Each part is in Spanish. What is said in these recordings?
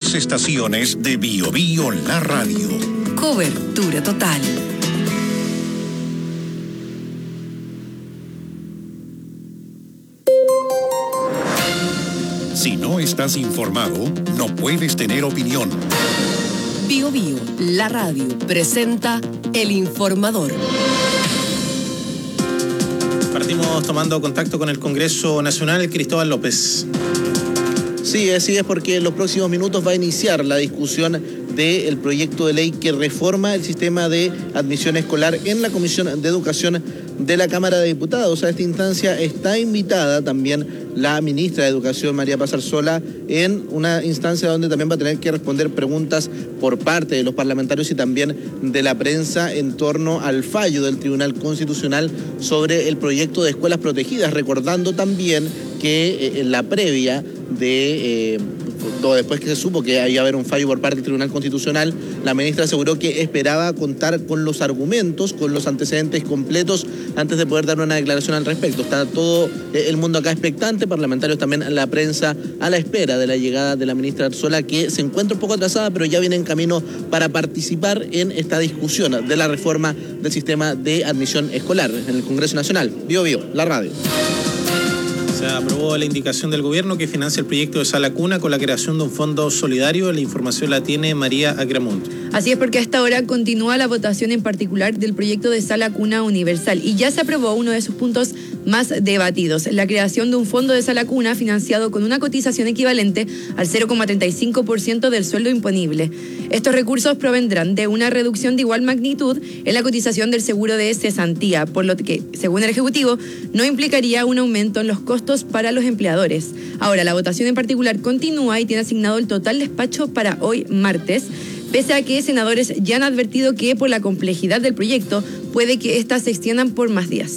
tres estaciones de Bio Bio La Radio. Cobertura total. Si no estás informado, no puedes tener opinión. Bio Bio, la radio, presenta El Informador. Partimos tomando contacto con el Congreso Nacional. Cristóbal López. Sí, así es, porque en los próximos minutos va a iniciar la discusión del proyecto de ley que reforma el sistema de admisión escolar en la Comisión de Educación de la Cámara de Diputados. A esta instancia está invitada también la ministra de Educación, María Paz Arzola, en una instancia donde también va a tener que responder preguntas por parte de los parlamentarios y también de la prensa en torno al fallo del Tribunal Constitucional sobre el proyecto de escuelas protegidas, recordando también que en la previa después que se supo que iba a haber un fallo por parte del Tribunal Constitucional, la ministra aseguró que esperaba contar con los argumentos, con los antecedentes completos antes de poder dar una declaración al respecto. Está todo el mundo acá expectante, parlamentarios también, la prensa a la espera de la llegada de la ministra Arzola, que se encuentra un poco atrasada, pero ya viene en camino para participar en esta discusión de la reforma del sistema de admisión escolar en el Congreso Nacional. Bio Bio, la radio. Se aprobó la indicación del gobierno que financia el proyecto de Sala Cuna con la creación de un fondo solidario. La información la tiene María Agramunt. Así es, porque a esta hora continúa la votación en particular del proyecto de Sala Cuna Universal y ya se aprobó uno de sus puntos más debatidos, la creación de un fondo de Sala Cuna financiado con una cotización equivalente al 0,35% del sueldo imponible. Estos recursos provendrán de una reducción de igual magnitud en la cotización del seguro de cesantía, por lo que, según el Ejecutivo, no implicaría un aumento en los costos para los empleadores. Ahora, la votación en particular continúa y tiene asignado el total despacho para hoy martes, pese a que senadores ya han advertido que por la complejidad del proyecto puede que éstas se extiendan por más días.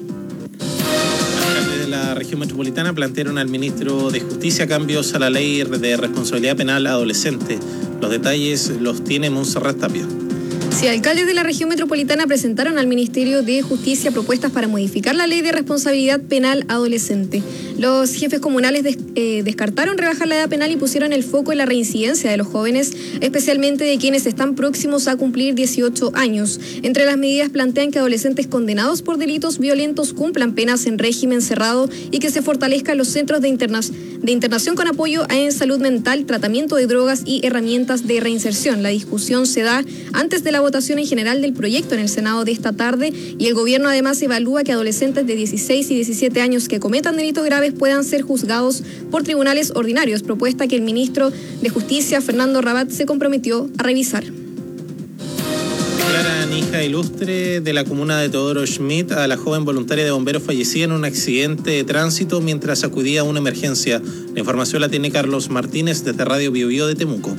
De la región metropolitana plantearon al ministro de Justicia cambios a la ley de responsabilidad penal adolescente. Los detalles los tiene Montserrat Tapia. Sí, alcaldes de la región metropolitana presentaron al Ministerio de Justicia propuestas para modificar la ley de responsabilidad penal adolescente. Los jefes comunales descartaron rebajar la edad penal y pusieron el foco en la reincidencia de los jóvenes, especialmente de quienes están próximos a cumplir 18 años. Entre las medidas plantean que adolescentes condenados por delitos violentos cumplan penas en régimen cerrado y que se fortalezcan los centros de internación con apoyo en salud mental, tratamiento de drogas y herramientas de reinserción. La discusión se da antes de la votación en general del proyecto en el Senado de esta tarde y el gobierno además evalúa que adolescentes de 16 y 17 años que cometan delitos graves puedan ser juzgados por tribunales ordinarios, propuesta que el ministro de Justicia, Fernando Rabat, se comprometió a revisar. Declaran hija ilustre de la comuna de Teodoro Schmidt a la joven voluntaria de bomberos fallecida en un accidente de tránsito mientras acudía a una emergencia. La información la tiene Carlos Martínez desde Radio Bio Bio de Temuco.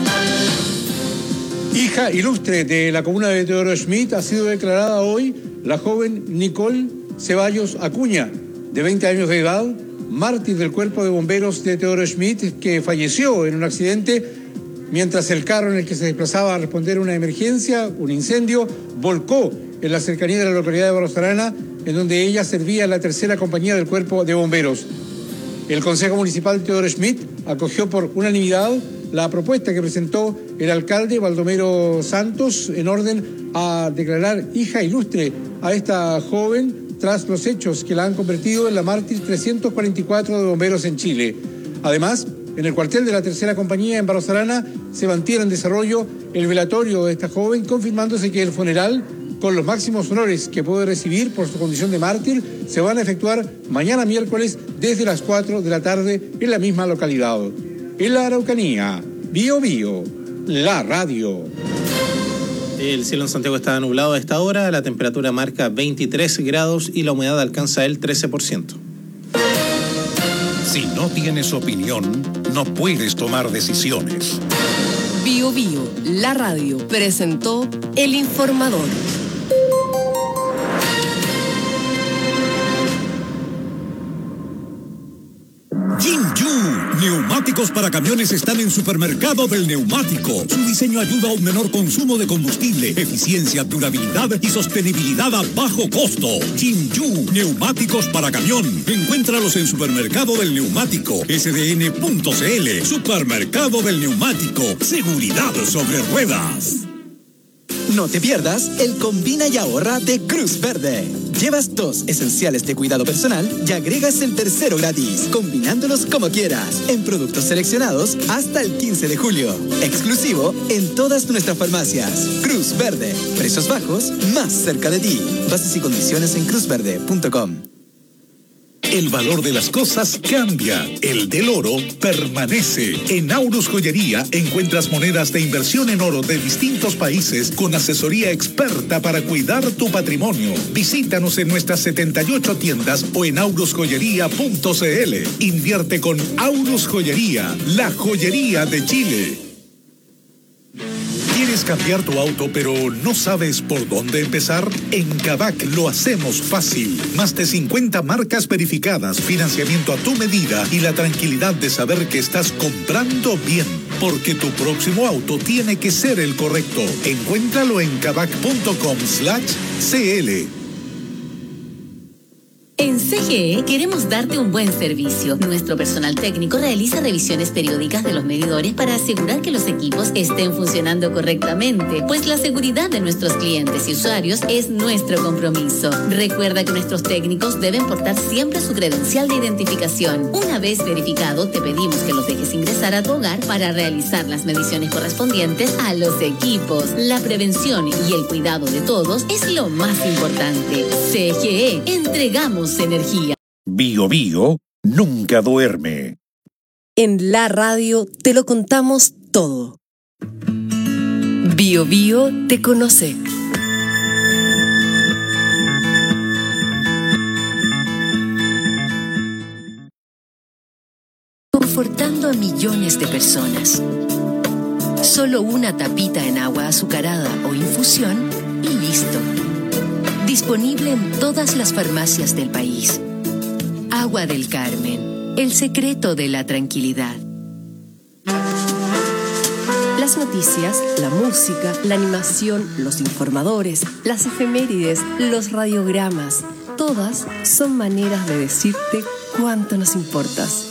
Hija ilustre de la comuna de Teodoro Schmidt ha sido declarada hoy la joven Nicole Ceballos Acuña, de 20 años de edad, mártir del cuerpo de bomberos de Teodoro Schmidt, que falleció en un accidente mientras el carro en el que se desplazaba a responder a una emergencia, un incendio, volcó en la cercanía de la localidad de Barros Arana, en donde ella servía en la tercera compañía del cuerpo de bomberos. El Consejo Municipal de Teodoro Schmidt acogió por unanimidad la propuesta que presentó el alcalde Baldomero Santos en orden a declarar hija ilustre a esta joven tras los hechos que la han convertido en la mártir 344 de bomberos en Chile. Además, en el cuartel de la tercera compañía en Barros Arana se mantiene en desarrollo el velatorio de esta joven, confirmándose que el funeral, con los máximos honores que puede recibir por su condición de mártir, se van a efectuar mañana miércoles desde las 4 de la tarde en la misma localidad. En la Araucanía, Bio Bio, la radio. El cielo en Santiago está nublado a esta hora, la temperatura marca 23 grados y la humedad alcanza el 13%. Si no tienes opinión, no puedes tomar decisiones. Bio Bio, la radio, presentó El Informador. Jinju, neumáticos Neumáticos para camiones están en Supermercado del Neumático. Su diseño ayuda a un menor consumo de combustible, eficiencia, durabilidad y sostenibilidad a bajo costo. Jinju, neumáticos para camión. Encuéntralos en Supermercado del Neumático, sdn.cl. Supermercado del Neumático, seguridad sobre ruedas. No te pierdas el Combina y Ahorra de Cruz Verde. Llevas 2 esenciales de cuidado personal y agregas el tercero gratis, combinándolos como quieras, en productos seleccionados hasta el 15 de julio. Exclusivo en todas nuestras farmacias. Cruz Verde, precios bajos, más cerca de ti. Bases y condiciones en cruzverde.com. El valor de las cosas cambia. El del oro permanece. En Aurus Joyería encuentras monedas de inversión en oro de distintos países con asesoría experta para cuidar tu patrimonio. Visítanos en nuestras 78 tiendas o en aurusjoyería.cl. Invierte con Aurus Joyería, la joyería de Chile. ¿Quieres cambiar tu auto pero no sabes por dónde empezar? En Kavak lo hacemos fácil. Más de 50 marcas verificadas, financiamiento a tu medida y la tranquilidad de saber que estás comprando bien. Porque tu próximo auto tiene que ser el correcto. Encuéntralo en kavak.com/cl. En CGE queremos darte un buen servicio. Nuestro personal técnico realiza revisiones periódicas de los medidores para asegurar que los equipos estén funcionando correctamente, pues la seguridad de nuestros clientes y usuarios es nuestro compromiso. Recuerda que nuestros técnicos deben portar siempre su credencial de identificación. Una vez verificado, te pedimos que los dejes ingresar a tu hogar para realizar las mediciones correspondientes a los equipos. La prevención y el cuidado de todos es lo más importante. CGE, entregamos energía. Bio Bio nunca duerme. En la radio te lo contamos todo. Bio Bio te conoce. Confortando a millones de personas. Solo una tapita en agua azucarada o infusión y listo. Disponible en todas las farmacias del país. Agua del Carmen, el secreto de la tranquilidad. Las noticias, la música, la animación, los informadores, las efemérides, los radiogramas, todas son maneras de decirte cuánto nos importas.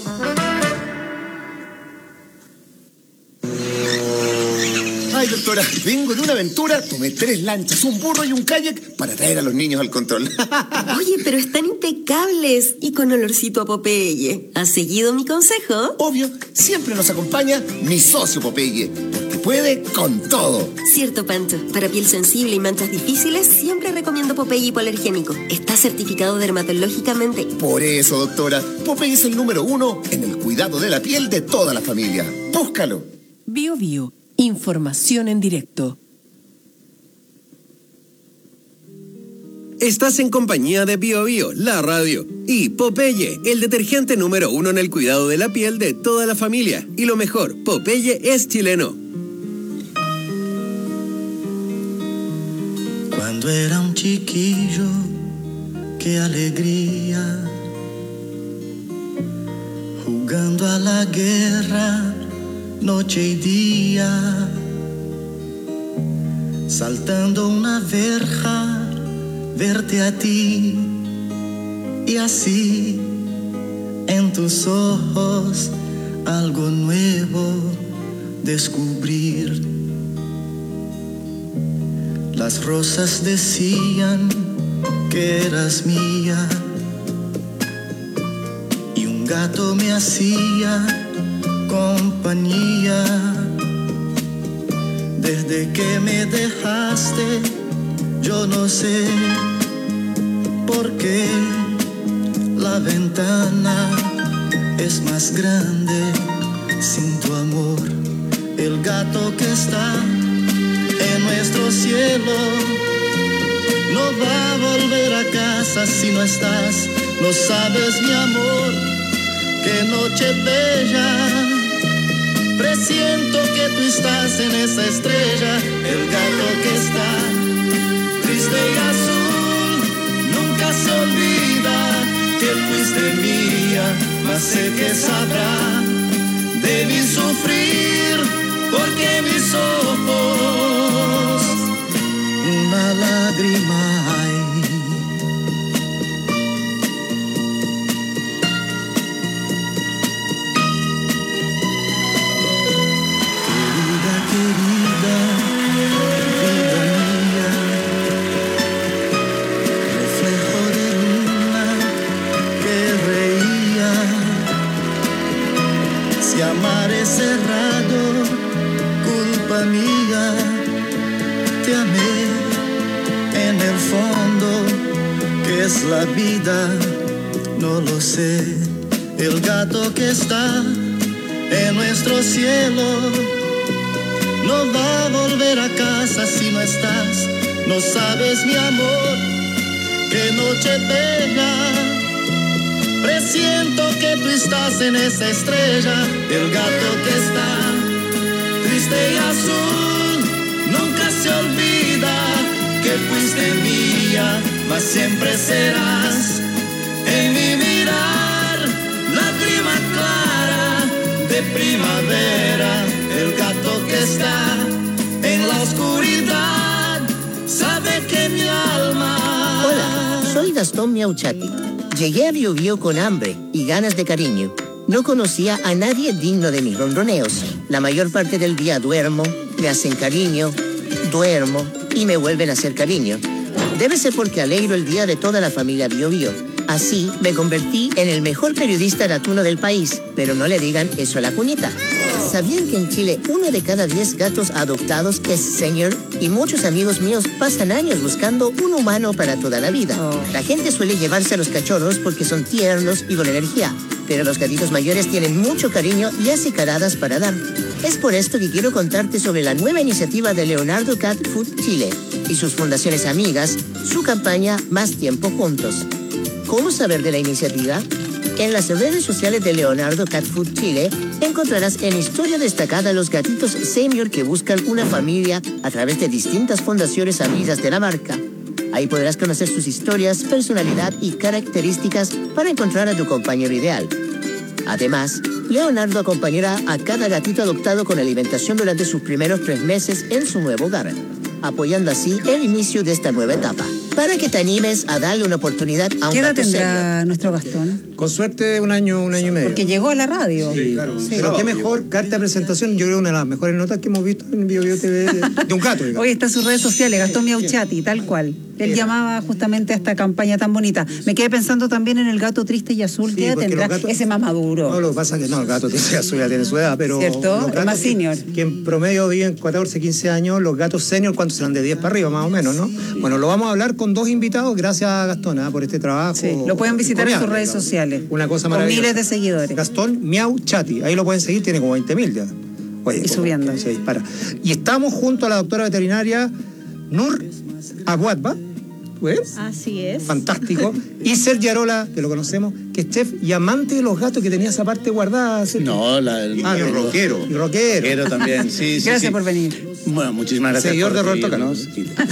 Ay, doctora, vengo de una aventura, tomé 3 lanchas, un burro y un kayak para traer a los niños al control. Oye, pero están impecables y con olorcito a Popeye. ¿Has seguido mi consejo? Obvio, siempre nos acompaña mi socio Popeye, porque puede con todo. Cierto, Pancho. Para piel sensible y manchas difíciles, siempre recomiendo Popeye hipoalergénico. Está certificado dermatológicamente. Por eso, doctora, Popeye es el número 1 en el cuidado de la piel de toda la familia. Búscalo. Bio Bio. Información en directo. Estás en compañía de Bio Bio, la radio, y Popeye, el detergente número 1 en el cuidado de la piel de toda la familia. Y lo mejor, Popeye es chileno. Cuando era un chiquillo, qué alegría, jugando a la guerra noche y día, saltando una verja, verte a ti, y así en tus ojos algo nuevo descubrir. Las rosas decían que eras mía, y un gato me hacía compañía. Desde que me dejaste, yo no sé por qué la ventana es más grande sin tu amor. El gato que está en nuestro cielo no va a volver a casa si no estás. No sabes, mi amor, qué noche bella. Presiento que tú estás en esa estrella. El gato que está triste y azul nunca se olvida que fuiste mía, mas sé que sabrá debí sufrir porque mis ojos una lágrima hay. Querida, vida mía, reflejo de luna que reía. Si amar es cerrado, culpa mía, te amé en el fondo, ¿qué es la vida? No lo sé. El gato que está en nuestro cielo no va a volver a casa si no estás. No sabes, mi amor, qué noche pega. Presiento que tú estás en esa estrella. El gato que está triste y azul nunca se olvida que fuiste mía, mas siempre serás en mi mirar. Lágrima clara de primavera. El gato que está en la oscuridad sabe que mi alma... Hola, soy Gastón Miauchati. Llegué a Bio Bio con hambre y ganas de cariño. No conocía a nadie digno de mis ronroneos. La mayor parte del día duermo, me hacen cariño, duermo y me vuelven a hacer cariño. Debe ser porque alegro el día de toda la familia Bio Bio. Así me convertí en el mejor periodista gatuno del país, pero no le digan eso a la cuñita. ¿Sabían que en Chile 1 de cada 10 gatos adoptados es senior? Y muchos amigos míos pasan años buscando un humano para toda la vida. La gente suele llevarse a los cachorros porque son tiernos y con energía, pero los gatitos mayores tienen mucho cariño y acicaladas para dar. Es por esto que quiero contarte sobre la nueva iniciativa de Leonardo Cat Food Chile y sus fundaciones amigas, su campaña Más Tiempo Juntos. ¿Cómo saber de la iniciativa? En las redes sociales de Leonardo Cat Food Chile encontrarás en historia destacada los gatitos senior que buscan una familia a través de distintas fundaciones amigas de la marca. Ahí podrás conocer sus historias, personalidad y características para encontrar a tu compañero ideal. Además, Leonardo acompañará a cada gatito adoptado con alimentación durante sus primeros 3 meses en su nuevo hogar, apoyando así el inicio de esta nueva etapa. Para que te animes a darle una oportunidad a un ¿Qué edad gato tendrá serio. nuestro Gastón? Con suerte 1 año y medio. Porque llegó a la radio. Sí, claro. Sí. Pero qué mejor carta de presentación. Yo creo una de las mejores notas que hemos visto en Bio Bio TV de un gato. Hoy está en sus redes sociales, Gastón Miauchati, tal cual. Él llamaba justamente a esta campaña tan bonita. Me quedé pensando también en el gato triste y azul. Sí, ¿Qué edad porque tendrá? los gatos- Ese más maduro. No, lo que pasa es que no, el gato triste y azul ya tiene su edad, pero... ¿Cierto? los Es gatos más senior. Que en promedio viven 14, 15 años, los gatos senior, ¿cuántos serán? De 10 para arriba, más o menos, ¿no? Bueno, lo vamos a hablar con 2 invitados, gracias a Gastón, por este trabajo. Sí, lo pueden visitar en sus redes digamos. sociales. Una cosa Con maravillosa. miles de seguidores. Gastón Miauchati, ahí lo pueden seguir, tiene como 20.000 ya. Oye, Y subiendo. Se dispara. Y estamos junto a la doctora veterinaria Nur Aguadba, ¿ves? Así es. Fantástico. Y Sergio Arola, que lo conocemos, que es chef y amante de los gatos, que tenía esa parte guardada. Sergio. No, y rockero. Y rockero. Rockero también, sí, sí. Gracias sí. por venir. Bueno, muchísimas gracias. Seguidor de por Roberto recibirnos.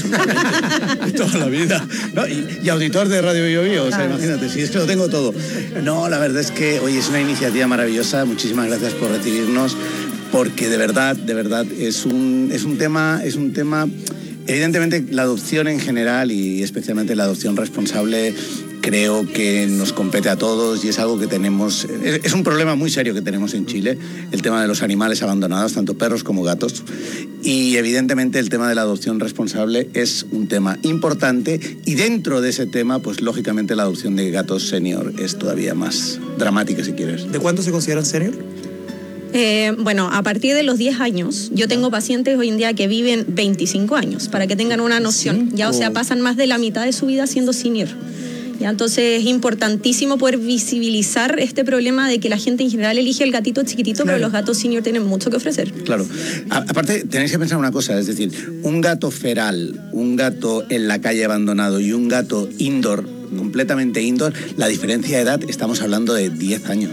Y toda la vida. No, y auditor de Radio Bio Bio, o sea, imagínate, si es que lo tengo todo. No, la verdad es que, oye, es una iniciativa maravillosa. Muchísimas gracias por recibirnos, porque de verdad es un tema. Evidentemente, la adopción en general y especialmente la adopción responsable creo que nos compete a todos y es algo que tenemos, es un problema muy serio que tenemos en Chile, el tema de los animales abandonados, tanto perros como gatos, y evidentemente el tema de la adopción responsable es un tema importante y dentro de ese tema, pues lógicamente la adopción de gatos senior es todavía más dramática, si quieres. ¿De cuánto se consideran senior? Bueno, a partir de los 10 años, yo tengo pacientes hoy en día que viven 25 años, para que tengan una noción. Ya, o sea, pasan más de la mitad de su vida siendo senior. Ya, entonces es importantísimo poder visibilizar este problema de que la gente en general elige el gatito chiquitito, pero los gatos senior tienen mucho que ofrecer. Claro. Aparte, tenéis que pensar una cosa, es decir, un gato feral, un gato en la calle abandonado y un gato indoor, completamente indoor, la diferencia de edad, estamos hablando de 10 años. Es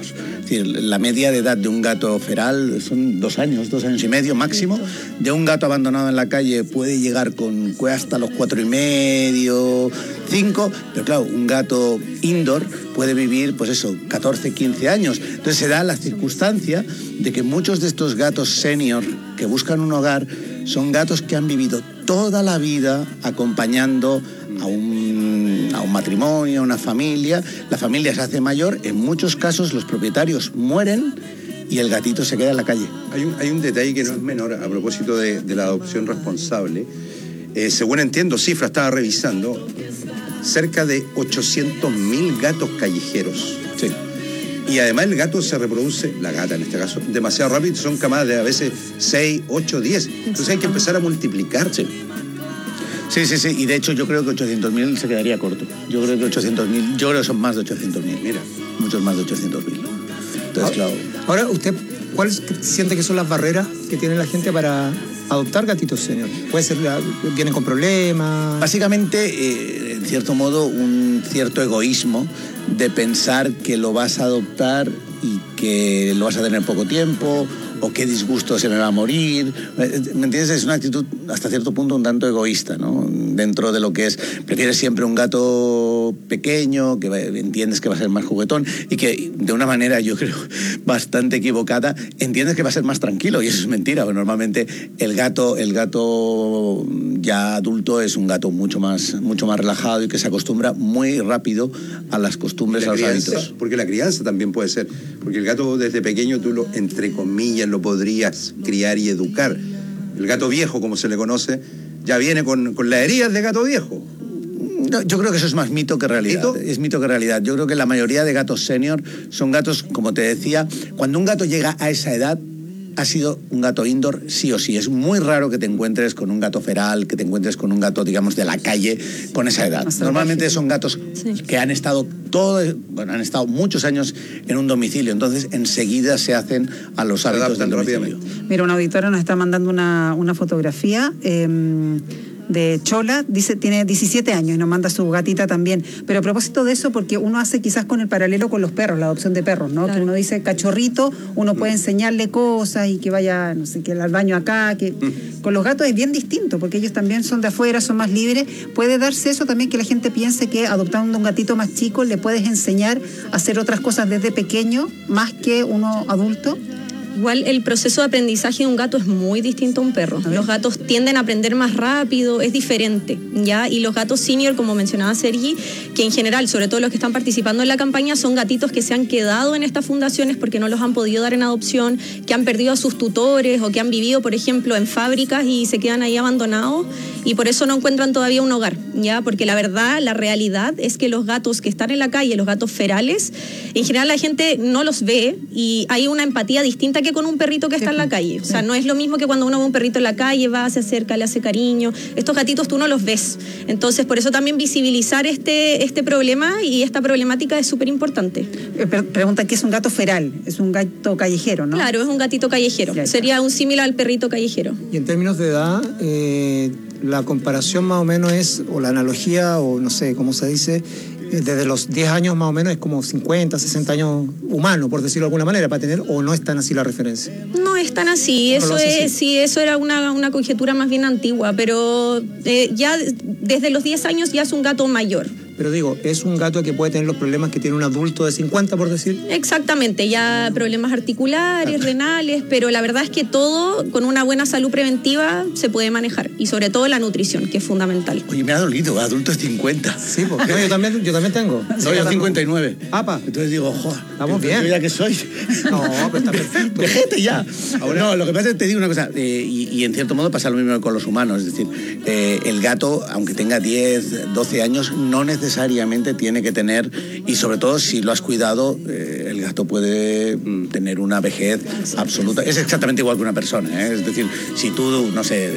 decir, la media de edad de un gato feral son 2 años y medio máximo. De un gato abandonado en la calle puede llegar hasta los 4 y medio, 5, pero claro, un gato indoor puede vivir, pues eso, 14, 15 años. Entonces se da la circunstancia de que muchos de estos gatos senior que buscan un hogar son gatos que han vivido toda la vida acompañando a un matrimonio, a una familia. La familia se hace mayor, en muchos casos los propietarios mueren y el gatito se queda en la calle. Hay un detalle que no es menor a propósito de la adopción responsable. Según entiendo, cifra estaba revisando, cerca de 800.000 gatos callejeros. Sí. Y además el gato se reproduce, la gata en este caso, demasiado rápido, son camadas de a veces 6, 8, 10. Entonces hay que empezar a multiplicar. Sí, y de hecho yo creo que 800.000 se quedaría corto. Yo creo que 800.000, yo creo que son más de 800.000. Mira. Muchos más de 800.000. Entonces, claro. Ahora, ¿usted cuáles siente que son las barreras que tiene la gente para adoptar gatitos senior? ¿Puede ser, vienen con problemas? Básicamente, en cierto modo, un cierto egoísmo de pensar que lo vas a adoptar y que lo vas a tener poco tiempo, o qué disgusto se me va a morir. ¿Me entiendes? Es una actitud hasta cierto punto un tanto egoísta, ¿no? Dentro de lo que es, prefieres siempre un gato pequeño, que entiendes que va a ser más juguetón y que de una manera, yo creo, bastante equivocada, entiendes que va a ser más tranquilo, y eso es mentira, porque normalmente el gato ya adulto es un gato mucho más relajado y que se acostumbra muy rápido a las costumbres, a los hábitos. Porque la crianza también puede ser, porque el gato desde pequeño tú entre comillas, lo podrías criar y educar. El gato viejo, como se le conoce, ya viene con las heridas de gato viejo. No, yo creo que eso es más mito que realidad. ¿Mito? Es mito que realidad. Yo creo que la mayoría de gatos senior son gatos, como te decía, cuando un gato llega a esa edad, ha sido un gato indoor sí o sí. Es muy raro que te encuentres con un gato feral, que te encuentres con un gato, digamos, de la calle con esa edad. Normalmente son gatos que han estado han estado muchos años en un domicilio, entonces enseguida se hacen a los hábitos del domicilio. Mira, una auditora nos está mandando una fotografía de Chola, dice, tiene 17 años y nos manda su gatita también. Pero a propósito de eso, porque uno hace quizás con el paralelo con los perros, la adopción de perros, ¿no? Claro. Que uno dice cachorrito, uno puede enseñarle cosas y que vaya, no sé, que al baño acá, que con los gatos es bien distinto, porque ellos también son de afuera, son más libres. Puede darse eso también, que la gente piense que adoptando un gatito más chico le puedes enseñar a hacer otras cosas desde pequeño, más que uno adulto. Igual el proceso de aprendizaje de un gato es muy distinto a un perro. Los gatos tienden a aprender más rápido, es diferente, ¿ya? Y los gatos senior, como mencionaba Sergi, que en general, sobre todo los que están participando en la campaña, son gatitos que se han quedado en estas fundaciones porque no los han podido dar en adopción, que han perdido a sus tutores o que han vivido, por ejemplo, en fábricas y se quedan ahí abandonados y por eso no encuentran todavía un hogar, ¿ya? Porque la verdad, la realidad es que los gatos que están en la calle, los gatos ferales, en general la gente no los ve y hay una empatía distinta que con un perrito que está en la calle. O sea, no es lo mismo que cuando uno ve un perrito en la calle, va, se acerca, le hace cariño. Estos gatitos tú no los ves. Entonces, por eso también visibilizar este problema y esta problemática es súper importante. Pregunta, ¿qué es un gato feral? Es un gato callejero, ¿no? Claro, es un gatito callejero. Sería un símil al perrito callejero. Y en términos de edad, la comparación más o menos es, o la analogía, o no sé cómo se dice, desde los 10 años más o menos es como 50, 60 años humanos, por decirlo de alguna manera, para tener, o no es tan así la referencia. No es tan así, eso es, sí, eso era una conjetura más bien antigua, pero ya desde los 10 años ya es un gato mayor. Pero digo, es un gato que puede tener los problemas que tiene un adulto de 50, por decir. Exactamente, ya problemas articulares, renales, pero la verdad es que todo con una buena salud preventiva se puede manejar, y sobre todo la nutrición, que es fundamental. Oye, me ha dolido, adulto es 50. Sí, porque yo también tengo. Soy yo 59. Apa. Entonces digo, joder, estamos bien. ¿Ya que soy? No, pero está perfecto. Déjate ya. Ahora, no, lo que pasa es que te digo una cosa, y en cierto modo pasa lo mismo con los humanos, es decir, el gato, aunque tenga 10, 12 años, no necesariamente tiene que tener, y sobre todo si lo has cuidado, el gato puede tener una vejez absoluta. Es exactamente igual que una persona, ¿eh? Es decir, si tú, no sé,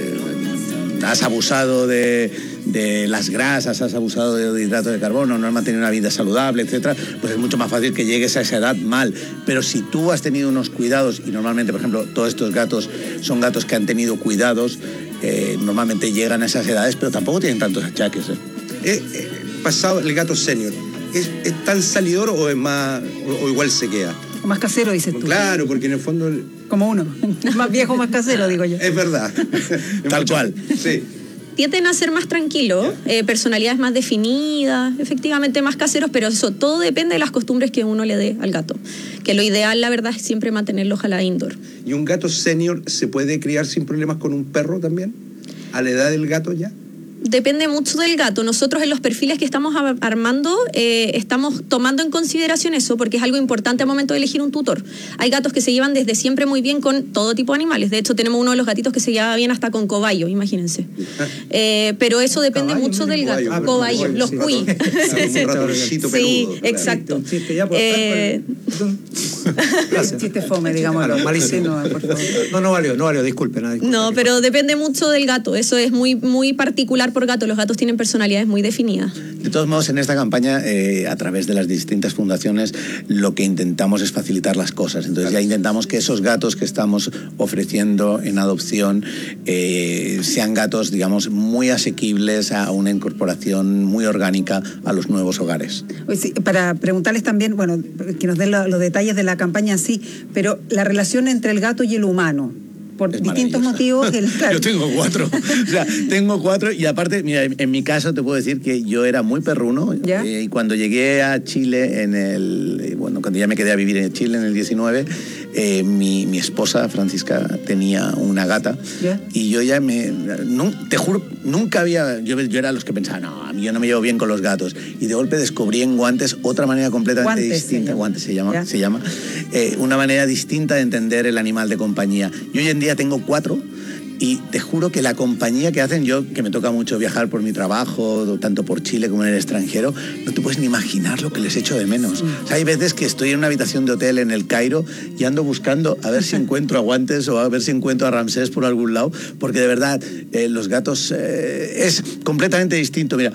has abusado de las grasas, has abusado de hidratos de carbono, no has mantenido una vida saludable, etcétera, pues es mucho más fácil que llegues a esa edad mal. Pero si tú has tenido unos cuidados, y normalmente, por ejemplo, todos estos gatos son gatos que han tenido cuidados, normalmente llegan a esas edades, pero tampoco tienen tantos achaques. Pasado el gato senior, ¿es tan salidor o es más, o igual se queda? O más casero, dices tú. Claro, porque en el fondo... Como uno. Más viejo, más casero, digo yo. Es verdad. Tal cual. Sí. Tienden a ser más tranquilos, personalidades más definidas, efectivamente más caseros, pero eso todo depende de las costumbres que uno le dé al gato. Que lo ideal, la verdad, es siempre mantenerlo ojalá indoor. ¿Y un gato senior se puede criar sin problemas con un perro también? ¿A la edad del gato ya? Depende mucho del gato. Nosotros en los perfiles que estamos armando estamos tomando en consideración eso porque es algo importante al momento de elegir un tutor. Hay gatos que se llevan desde siempre muy bien con todo tipo de animales. De hecho, tenemos uno de los gatitos que se lleva bien hasta con cobayo, imagínense. Pero eso depende mucho del gato. Cobayo, los cuy. Sí, exacto. Gracias. Chiste fome, digámoslo. Malísimo. No valió, disculpen. No, pero depende mucho del gato. Eso es muy, muy particular por gato. Los gatos tienen personalidades muy definidas. De todos modos, en esta campaña, a través de las distintas fundaciones, lo que intentamos es facilitar las cosas. Entonces ya intentamos que esos gatos que estamos ofreciendo en adopción sean gatos, digamos, muy asequibles a una incorporación muy orgánica a los nuevos hogares. Sí, para preguntarles también, bueno, que nos den los detalles de la campaña en sí, pero la relación entre el gato y el humano. Por distintos motivos. Yo tengo 4. O sea, tengo 4 y aparte, mira, en mi caso te puedo decir que yo era muy perruno y cuando llegué a Chile cuando ya me quedé a vivir en Chile en el 19, mi esposa Francisca tenía una gata y yo ya te juro, nunca había, yo era de los que pensaba, no, yo no me llevo bien con los gatos y de golpe descubrí en Guantes otra manera completamente distinta. Guantes se llama una manera distinta de entender el animal de compañía. Y hoy en día tengo 4 y te juro que la compañía que hacen, yo que me toca mucho viajar por mi trabajo, tanto por Chile como en el extranjero, no te puedes ni imaginar lo que les echo de menos. O sea, hay veces que estoy en una habitación de hotel en el Cairo y ando buscando a ver si encuentro a Guantes o a ver si encuentro a Ramsés por algún lado, porque de verdad los gatos es completamente distinto. Mira,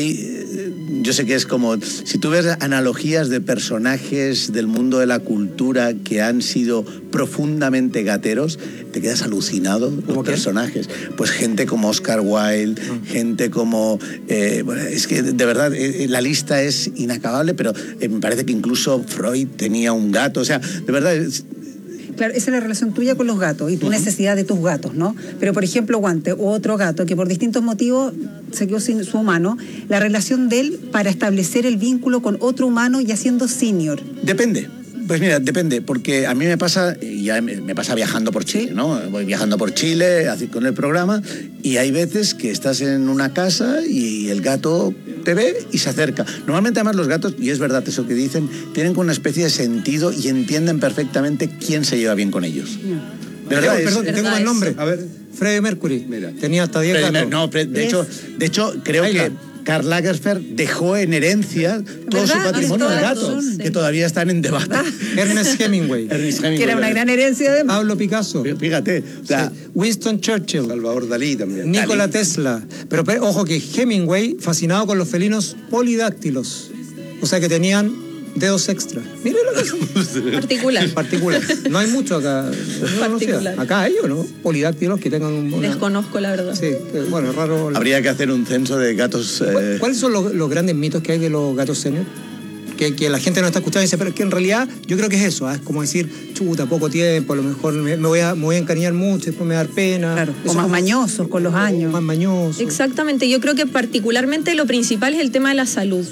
yo sé que es como, si tú ves analogías de personajes del mundo de la cultura que han sido profundamente gateros, te quedas alucinado con personajes. Pues gente como Oscar Wilde, gente como... es que de verdad la lista es inacabable, pero me parece que incluso Freud tenía un gato. O sea, de verdad... Claro, esa es la relación tuya con los gatos y tu necesidad de tus gatos, ¿no? Pero, por ejemplo, Guante, o otro gato que por distintos motivos se quedó sin su humano, la relación de él para establecer el vínculo con otro humano ya siendo senior. Depende. Pues mira, depende, porque a mí me pasa, ya me pasa viajando por Chile, ¿no? Voy viajando por Chile así con el programa y hay veces que estás en una casa y el gato te ve y se acerca. Normalmente además los gatos, y es verdad eso que dicen, tienen una especie de sentido y entienden perfectamente quién se lleva bien con ellos. Perdón, tengo más nombre. A ver, Freddie Mercury. Mira. Tenía hasta 10 gatos. No, de hecho creo que Karl Lagerfeld dejó en herencia todo su patrimonio de gatos, que todavía están en debate. Ernest Hemingway. Que era una gran herencia de... Pablo Picasso. Fíjate. O sea, Winston Churchill. Salvador Dalí también. Nikola Tesla. Pero ojo que Hemingway, fascinado con los felinos polidáctilos. O sea que tenían dedos extra. Mira lo que son. Particular. No hay mucho acá. Particular. Acá hay, ¿no? Polidáctilos que tengan Desconozco, la verdad. Sí, bueno, es raro. Habría que hacer un censo de gatos. ¿Cuáles son los grandes mitos que hay de los gatos senior? Que la gente no está escuchando y dice, pero es que en realidad yo creo que es eso, es como decir, chuta, poco tiempo, a lo mejor me voy a encariñar mucho, después me va a dar pena. Claro, o más mañosos con los años. Más mañosos. Exactamente, yo creo que particularmente lo principal es el tema de la salud.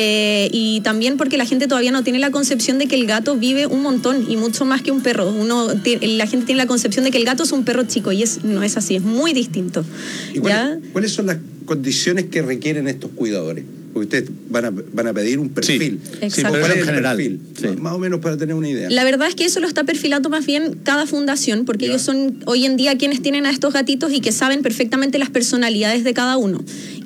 Y también porque la gente todavía no tiene la concepción de que el gato vive un montón y mucho más que un perro. La gente tiene la concepción de que el gato es un perro chico y no es así, es muy distinto. ¿Y cuáles son las condiciones que requieren estos cuidadores? Porque ustedes van a pedir un perfil. Sí, exacto. ¿Cuál es el perfil? Sí. Más o menos para tener una idea. La verdad es que eso lo está perfilando más bien cada fundación, porque ellos son hoy en día quienes tienen a estos gatitos y que saben perfectamente las personalidades de cada uno.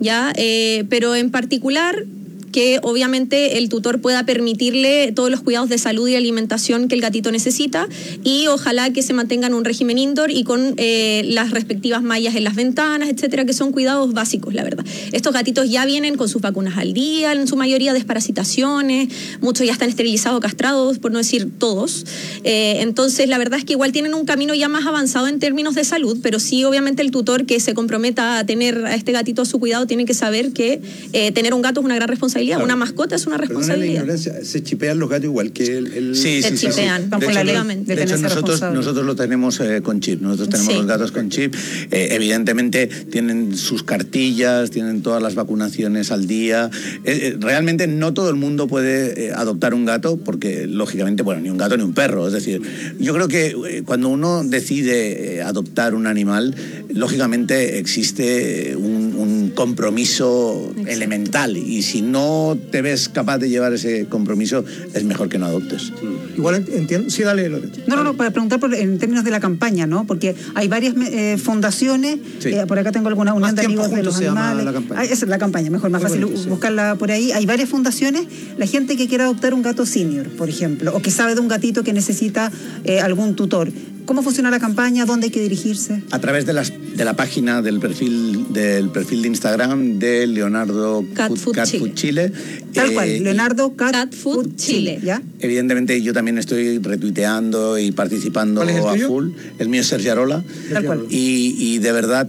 Pero en particular, que obviamente el tutor pueda permitirle todos los cuidados de salud y alimentación que el gatito necesita y ojalá que se mantengan un régimen indoor y con las respectivas mallas en las ventanas, etcétera, que son cuidados básicos, la verdad. Estos gatitos ya vienen con sus vacunas al día, en su mayoría desparasitaciones, muchos ya están esterilizados, castrados, por no decir todos. Entonces, la verdad es que igual tienen un camino ya más avanzado en términos de salud, pero sí, obviamente, el tutor que se comprometa a tener a este gatito a su cuidado tiene que saber que tener un gato es una gran responsabilidad responsabilidad. Claro. Una mascota es una Perdona la responsabilidad. ignorancia, se chipean los gatos igual que el... Sí. chipean, De efectivamente. hecho, nosotros lo tenemos con chip. Nosotros tenemos los gatos con chip. Evidentemente tienen sus cartillas, tienen todas las vacunaciones al día. Realmente no todo el mundo puede adoptar un gato porque, lógicamente, bueno, ni un gato ni un perro. Es decir, yo creo que cuando uno decide adoptar un animal, lógicamente existe un compromiso elemental, y si no te ves capaz de llevar ese compromiso, es mejor que no adoptes. Igual entiendo. Sí, dale, Loreto. No, para preguntar en términos de la campaña, ¿no? Porque hay varias fundaciones, Sí. Por acá tengo alguna unión Más de tiempo amigos de los juntos se llama animales. la campaña. Esa es la campaña, mejor, más Muy fácil bonito, sí. buscarla por ahí. Hay varias fundaciones, la gente que quiera adoptar un gato senior, por ejemplo, o que sabe de un gatito que necesita algún tutor. ¿Cómo funciona la campaña? ¿Dónde hay que dirigirse? A través de la página del perfil de Instagram de Leonardo Cat Food Chile. Tal cual, Leonardo Cat Food Chile. ¿Ya? Evidentemente yo también estoy retuiteando y participando ¿Cuál es el a tuyo? full. El mío es Sergio Arola. Tal cual. Y de verdad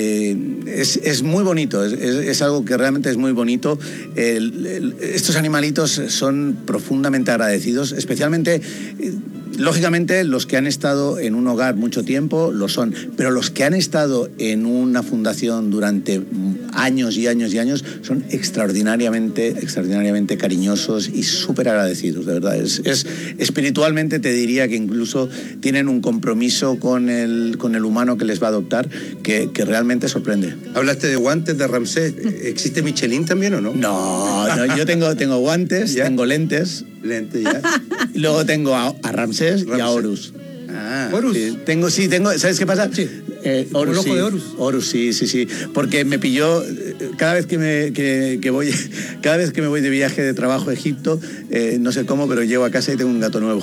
es muy bonito, es algo que realmente es muy bonito. Estos animalitos son profundamente agradecidos, especialmente... Lógicamente, los que han estado en un hogar mucho tiempo lo son, pero los que han estado en una fundación durante años y años y años son extraordinariamente cariñosos y súper agradecidos, de verdad. Espiritualmente te diría que incluso tienen un compromiso con el humano que les va a adoptar que realmente sorprende. Hablaste de guantes de Ramsés. ¿Existe Michelin también o no? No, yo tengo guantes, ¿Ya? tengo lentes. Lente ya. Luego tengo a Ramsés y a Horus. Horus. Sí, tengo, ¿sabes qué pasa? Sí. Horus, el ojo sí. de Horus. Horus, sí. Porque me pilló, cada vez que voy de viaje de trabajo a Egipto, no sé cómo, pero llego a casa y tengo un gato nuevo.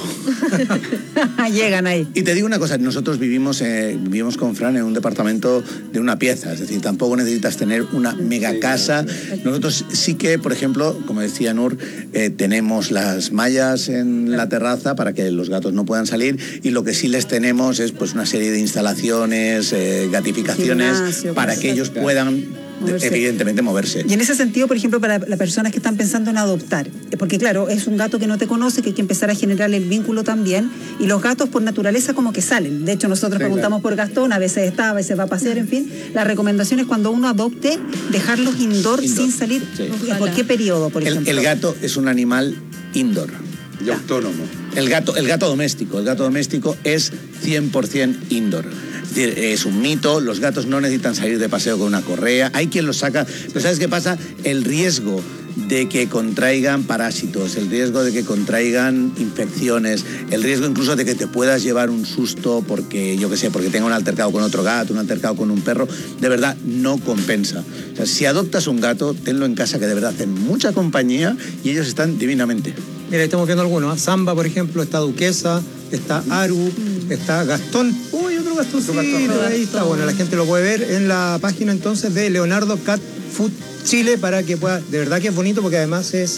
Llegan ahí. Y te digo una cosa, nosotros vivimos con Fran en un departamento de una pieza, es decir, tampoco necesitas tener una mega casa. Nosotros sí que, por ejemplo, como decía Nur, tenemos las mallas en la terraza para que los gatos no puedan salir, y lo que sí les tenemos es pues una serie de instalaciones, gatificaciones, Gimnasio, para que ellos puedan moverse. evidentemente moverse. Y en ese sentido, por ejemplo, para las personas que están pensando en adoptar, porque claro, es un gato que no te conoce, que hay que empezar a generar el vínculo también, y los gatos por naturaleza como que salen. De hecho, nosotros preguntamos por Gastón, a veces está, a veces va a pasear, en fin. La recomendación es cuando uno adopte, dejarlos indoor. Sin salir. Sí. ¿Por qué periodo, por ejemplo? El gato es un animal indoor. Y autónomo. El gato doméstico es 100% indoor. Es decir, es un mito, los gatos no necesitan salir de paseo con una correa, hay quien los saca, pero ¿sabes qué pasa? El riesgo de que contraigan parásitos, el riesgo de que contraigan infecciones, el riesgo incluso de que te puedas llevar un susto porque, yo qué sé, porque tenga un altercado con otro gato, un altercado con un perro, de verdad no compensa. O sea, si adoptas un gato, tenlo en casa, que de verdad hacen mucha compañía y ellos están divinamente. Mira, estamos viendo algunos. Samba, por ejemplo, está Duquesa, está Aru, está Gastón. Uy, otro Gastoncito. Ahí está. Bueno, la gente lo puede ver en la página entonces de Leonardo Cat Food Chile para que pueda. De verdad que es bonito porque además es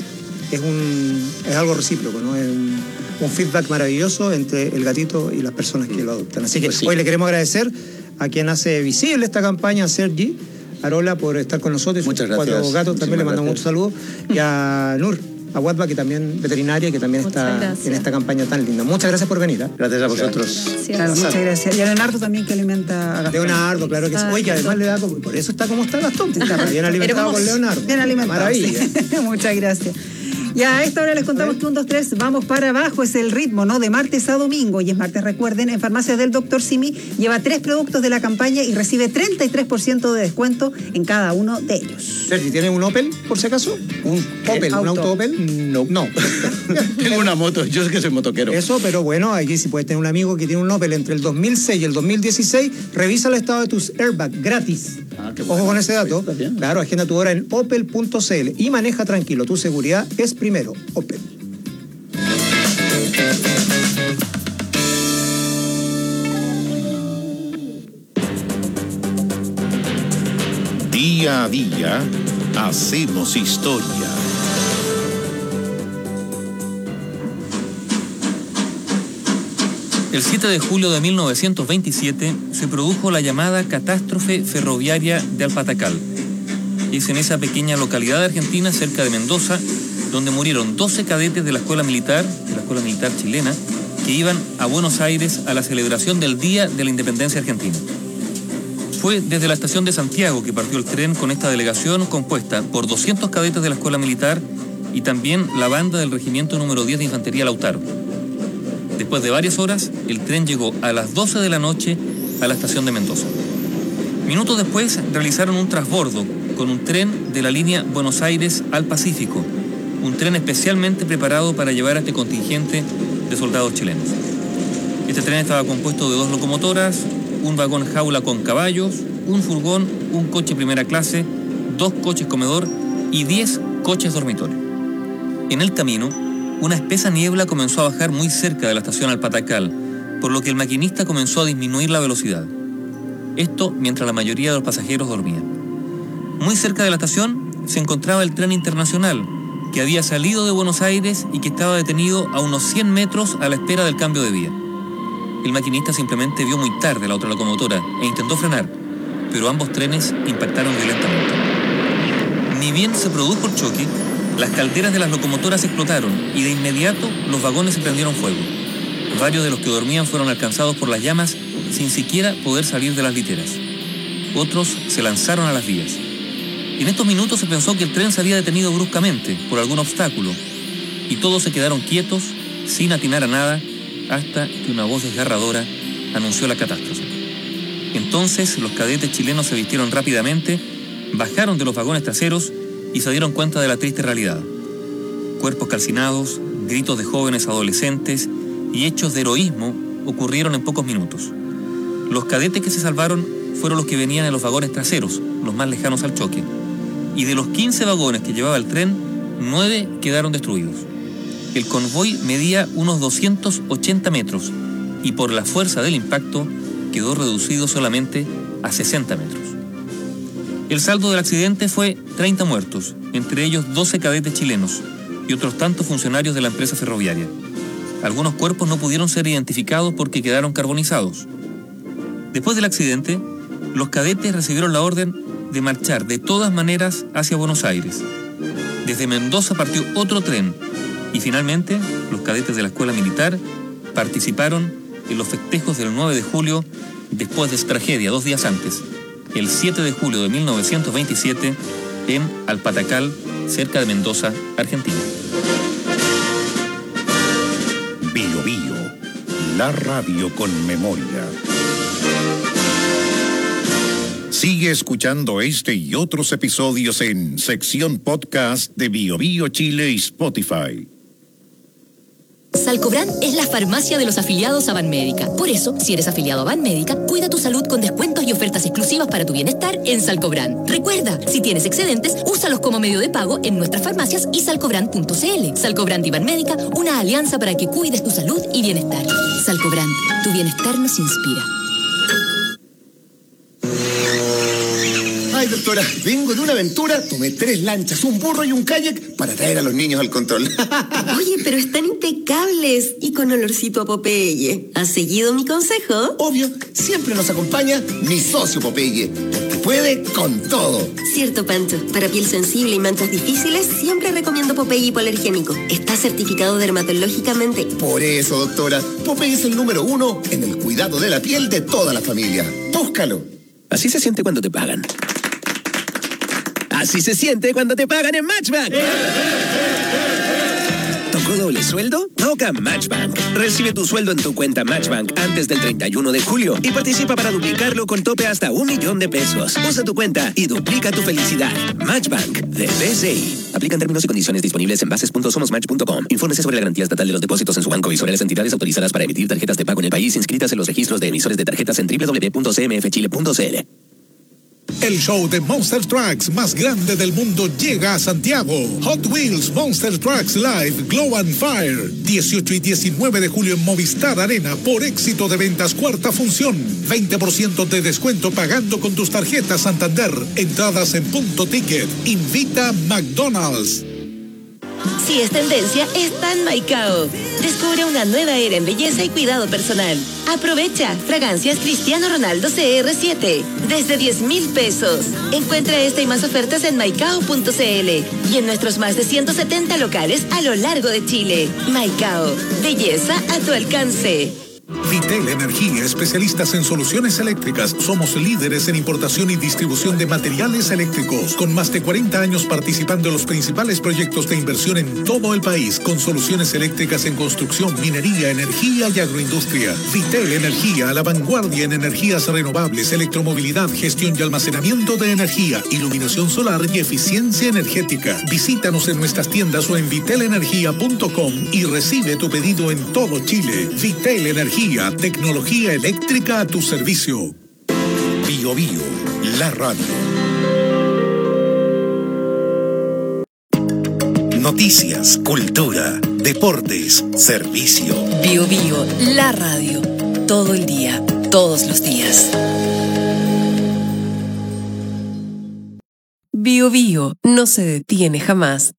algo recíproco, ¿no? Es un feedback maravilloso entre el gatito y las personas que lo adoptan. Así que Pues sí. hoy le queremos agradecer a quien hace visible esta campaña, a Sergi Arola, por estar con nosotros. Muchas gracias. 4 gatos también le mandamos Muchísimas muchos saludos. Y a Nur, a Watba, que también veterinaria, que también está en esta campaña tan linda. Muchas gracias por venir. Gracias a vosotros. Claro, muchas gracias. Y a Leonardo también, que alimenta a Gastón. Leonardo, claro que sí. Oye, además le da por eso está como está Gastón. Está bien alimentado con Leonardo. Bien alimentado. Maravilla. Sí. Muchas gracias. Y a esta hora les contamos que 1, 2, 3, vamos para abajo, es el ritmo, ¿no? De martes a domingo, y es martes, recuerden, en Farmacias del Dr. Simi lleva 3 productos de la campaña y recibe 33% de descuento en cada uno de ellos. Sergi, ¿tiene un Opel, por si acaso? ¿Un Opel? ¿Un auto Opel? No. No. Tengo una moto, yo es que soy motoquero. Eso, pero bueno, aquí si puedes tener un amigo que tiene un Opel entre el 2006 y el 2016, revisa el estado de tus airbags gratis. Ojo con ese dato. Claro, agenda tu hora en opel.cl y maneja tranquilo. Tu seguridad es primero. Opel. Día a día hacemos historia. El 7 de julio de 1927 se produjo la llamada catástrofe ferroviaria de Alpatacal. es en esa pequeña localidad de Argentina, cerca de Mendoza, donde murieron 12 cadetes de la escuela militar chilena, que iban a Buenos Aires a la celebración del Día de la Independencia Argentina. Fue desde la estación de Santiago que partió el tren con esta delegación compuesta por 200 cadetes de la escuela militar y también la banda del regimiento número 10 de Infantería Lautaro. Después de varias horas, el tren llegó a las 12 de la noche a la estación de Mendoza. Minutos después realizaron un transbordo con un tren de la línea Buenos Aires al Pacífico, un tren especialmente preparado para llevar a este contingente de soldados chilenos. Este tren estaba compuesto de 2 locomotoras, un vagón jaula con caballos, un furgón, un coche primera clase, 2 coches comedor y 10 coches dormitorio. En el camino, una espesa niebla comenzó a bajar muy cerca de la estación Alpatacal, por lo que el maquinista comenzó a disminuir la velocidad. Esto mientras la mayoría de los pasajeros dormían. Muy cerca de la estación se encontraba el tren internacional, que había salido de Buenos Aires y que estaba detenido a unos 100 metros a la espera del cambio de vía. El maquinista simplemente vio muy tarde la otra locomotora e intentó frenar, pero ambos trenes impactaron violentamente. Ni bien se produjo el choque, las calderas de las locomotoras explotaron y de inmediato los vagones se prendieron fuego. Varios de los que dormían fueron alcanzados por las llamas sin siquiera poder salir de las literas. Otros se lanzaron a las vías. En estos minutos se pensó que el tren se había detenido bruscamente por algún obstáculo y todos se quedaron quietos, sin atinar a nada, hasta que una voz desgarradora anunció la catástrofe. Entonces los cadetes chilenos se vistieron rápidamente, bajaron de los vagones traseros y se dieron cuenta de la triste realidad. Cuerpos calcinados, gritos de jóvenes adolescentes y hechos de heroísmo ocurrieron en pocos minutos. Los cadetes que se salvaron fueron los que venían en los vagones traseros, los más lejanos al choque. Y de los 15 vagones que llevaba el tren, 9 quedaron destruidos. El convoy medía unos 280 metros y por la fuerza del impacto quedó reducido solamente a 60 metros. El saldo del accidente fue 30 muertos, entre ellos 12 cadetes chilenos y otros tantos funcionarios de la empresa ferroviaria. Algunos cuerpos no pudieron ser identificados porque quedaron carbonizados. Después del accidente, los cadetes recibieron la orden de marchar de todas maneras hacia Buenos Aires. Desde Mendoza partió otro tren y finalmente los cadetes de la escuela militar participaron en los festejos del 9 de julio después de esta tragedia 2 días antes, el 7 de julio de 1927, en Alpatacal, cerca de Mendoza, Argentina. Bio Bio, la radio con memoria. Sigue escuchando este y otros episodios en sección podcast de Bio Bio Chile y Spotify. Salcobran es la farmacia de los afiliados a Banmédica. Por eso, si eres afiliado a Banmédica, cuida tu salud con descuentos y ofertas exclusivas para tu bienestar en Salcobran. Recuerda, si tienes excedentes, úsalos como medio de pago en nuestras farmacias y salcobran.cl. Salcobran y Banmédica, una alianza para que cuides tu salud y bienestar. Salcobran, tu bienestar nos inspira. Ay, doctora, vengo de una aventura, tomé 3 lanchas, un burro y un kayak para traer a los niños al control. Oye, pero están impecables y con olorcito a Popeye. ¿Has seguido mi consejo? Obvio, siempre nos acompaña mi socio Popeye, porque puede con todo. Cierto, Pancho. Para piel sensible y manchas difíciles, siempre recomiendo Popeye hipoalergénico. Está certificado dermatológicamente. Por eso, doctora, Popeye es el número 1 en el cuidado de la piel de toda la familia. Búscalo. Así se siente cuando te pagan. Así se siente cuando te pagan en Matchbank. ¿Tocó doble sueldo? Toca Matchbank. Recibe tu sueldo en tu cuenta Matchbank antes del 31 de julio y participa para duplicarlo con tope hasta $1.000.000. Usa tu cuenta y duplica tu felicidad. Matchbank de BCI. Aplican términos y condiciones disponibles en bases.somosmatch.com. Infórmese sobre la garantía estatal de los depósitos en su banco y sobre las entidades autorizadas para emitir tarjetas de pago en el país inscritas en los registros de emisores de tarjetas en www.cmfchile.cl. El show de Monster Trucks más grande del mundo llega a Santiago. Hot Wheels Monster Trucks Live Glow and Fire. 18 y 19 de julio en Movistar Arena por éxito de ventas, 4ª función. 20% de descuento pagando con tus tarjetas Santander. Entradas en Punto Ticket. Invita McDonald's. Si es tendencia, está en Maicao. Descubre una nueva era en belleza y cuidado personal. Aprovecha fragancias Cristiano Ronaldo CR7 desde 10,000 pesos. Encuentra esta y más ofertas en maicao.cl y en nuestros más de 170 locales a lo largo de Chile. Maicao, belleza a tu alcance. Vitel Energía, especialistas en soluciones eléctricas. Somos líderes en importación y distribución de materiales eléctricos, con más de 40 años participando en los principales proyectos de inversión en todo el país, con soluciones eléctricas en construcción, minería, energía y agroindustria. Vitel Energía, a la vanguardia en energías renovables, electromovilidad, gestión y almacenamiento de energía, iluminación solar y eficiencia energética. Visítanos en nuestras tiendas o en vitelenergia.com y recibe tu pedido en todo Chile. Vitel Energía, tecnología eléctrica a tu servicio. Bio Bio, la radio. Noticias, cultura, deportes, servicio. Bio Bio, la radio. Todo el día, todos los días. Bio Bio no se detiene jamás.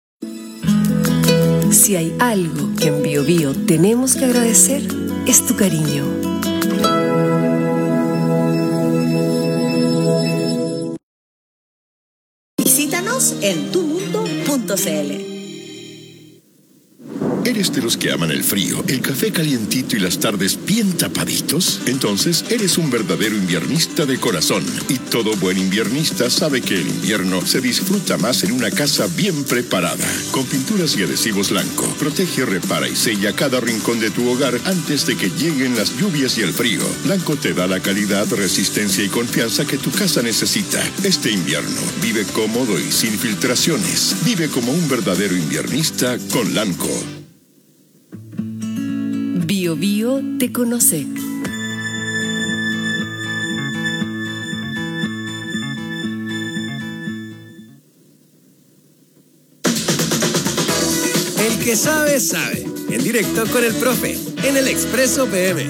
Si hay algo que en Bio Bio tenemos que agradecer, es tu cariño. Visítanos en tumundo.cl. ¿Eres de los que aman el frío, el café calientito y las tardes bien tapaditos? Entonces eres un verdadero inviernista de corazón. Y todo buen inviernista sabe que el invierno se disfruta más en una casa bien preparada. Con pinturas y adhesivos Lanco, protege, repara y sella cada rincón de tu hogar antes de que lleguen las lluvias y el frío. Lanco te da la calidad, resistencia y confianza que tu casa necesita. Este invierno, vive cómodo y sin filtraciones. Vive como un verdadero inviernista con Lanco. Bio Bio te conoce. El que sabe, sabe. En directo con el profe, en el Expreso PM.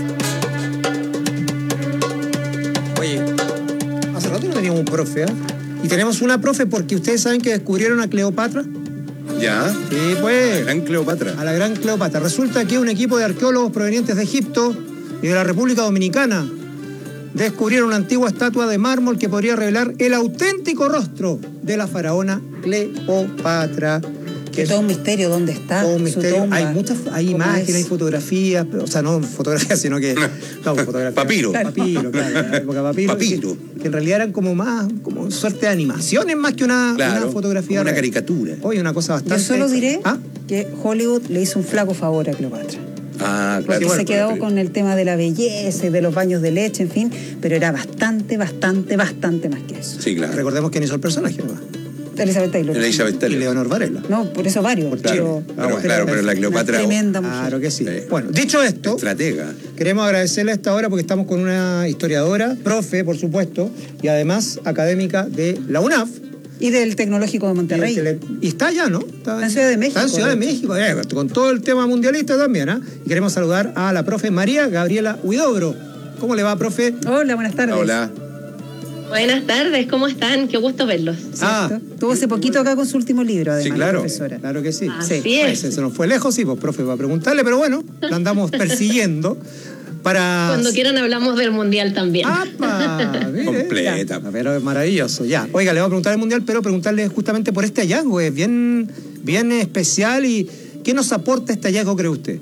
Oye, hace rato no teníamos un profe, ¿eh? Y tenemos una profe porque ustedes saben que descubrieron a Cleopatra. ¿Ya? Sí, pues. La gran Cleopatra. A la gran Cleopatra. Resulta que un equipo de arqueólogos provenientes de Egipto y de la República Dominicana descubrieron una antigua estatua de mármol que podría revelar el auténtico rostro de la faraona Cleopatra. Que todo un misterio, ¿dónde está? Todo un misterio. Tumba, hay imágenes, hay fotografías, o sea, no fotografías, sino que... No, fotografías. Papiro. Papiro, claro, en la época papiro. Papiro. Que en realidad eran como más, como suerte de animaciones más que una fotografía. Una real. caricatura. Oye, una cosa bastante... Yo solo diré que Hollywood le hizo un flaco favor a Cleopatra. Ah, claro. Porque bueno, se quedó con el tema de la belleza y de los baños de leche, en fin, pero era bastante más que eso. Sí, claro. Recordemos quién hizo el personaje, ¿no? Elizabeth Taylor. Y Leonor Varela. No, por eso varios. Claro, pero la Cleopatra... Tremenda mujer. Claro que sí. Bueno, dicho esto... Estratega. Queremos agradecerle a esta hora porque estamos con una historiadora, profe, por supuesto, y además académica de la UNAF. Y del Tecnológico de Monterrey. Y está allá, ¿no? Está en Ciudad de México. Está en Ciudad de México, con todo el tema mundialista también, ¿ah? Y queremos saludar a la profe María Gabriela Huidobro. ¿Cómo le va, profe? Hola, buenas tardes. Hola. Buenas tardes, ¿cómo están? Qué gusto verlos. Estuvo hace poquito acá con su último libro, además, sí, claro, profesora. Claro que sí. Así es. Se nos fue lejos, sí, pues, profe, para preguntarle, pero bueno, la andamos persiguiendo para... Cuando quieran hablamos del Mundial también. ¡Apa! Completa. Pero es maravilloso, ya. Oiga, le voy a preguntar el Mundial, pero preguntarle justamente por este hallazgo, es bien especial. ¿Y qué nos aporta este hallazgo, cree usted?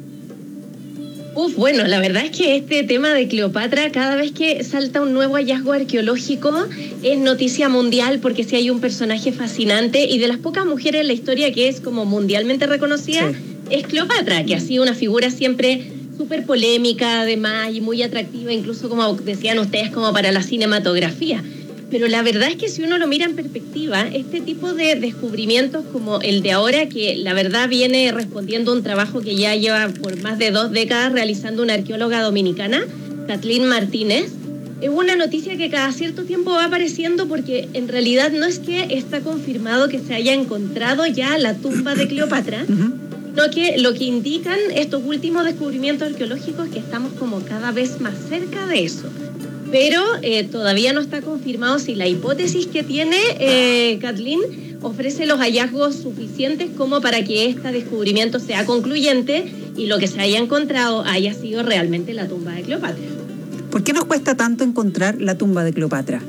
Bueno, la verdad es que este tema de Cleopatra, cada vez que salta un nuevo hallazgo arqueológico, es noticia mundial, porque sí hay un personaje fascinante y de las pocas mujeres en la historia que es como mundialmente reconocida, es Cleopatra, que ha sido una figura siempre súper polémica además y muy atractiva, incluso como decían ustedes, como para la cinematografía. Pero la verdad es que si uno lo mira en perspectiva, este tipo de descubrimientos como el de ahora, que la verdad viene respondiendo a un trabajo que ya lleva por más de 2 décadas realizando una arqueóloga dominicana, Kathleen Martínez, es una noticia que cada cierto tiempo va apareciendo porque en realidad no es que está confirmado que se haya encontrado ya la tumba de Cleopatra, sino que lo que indican estos últimos descubrimientos arqueológicos es que estamos como cada vez más cerca de eso. pero todavía no está confirmado si la hipótesis que tiene Kathleen ofrece los hallazgos suficientes como para que este descubrimiento sea concluyente y lo que se haya encontrado haya sido realmente la tumba de Cleopatra. ¿Por qué nos cuesta tanto encontrar la tumba de Cleopatra?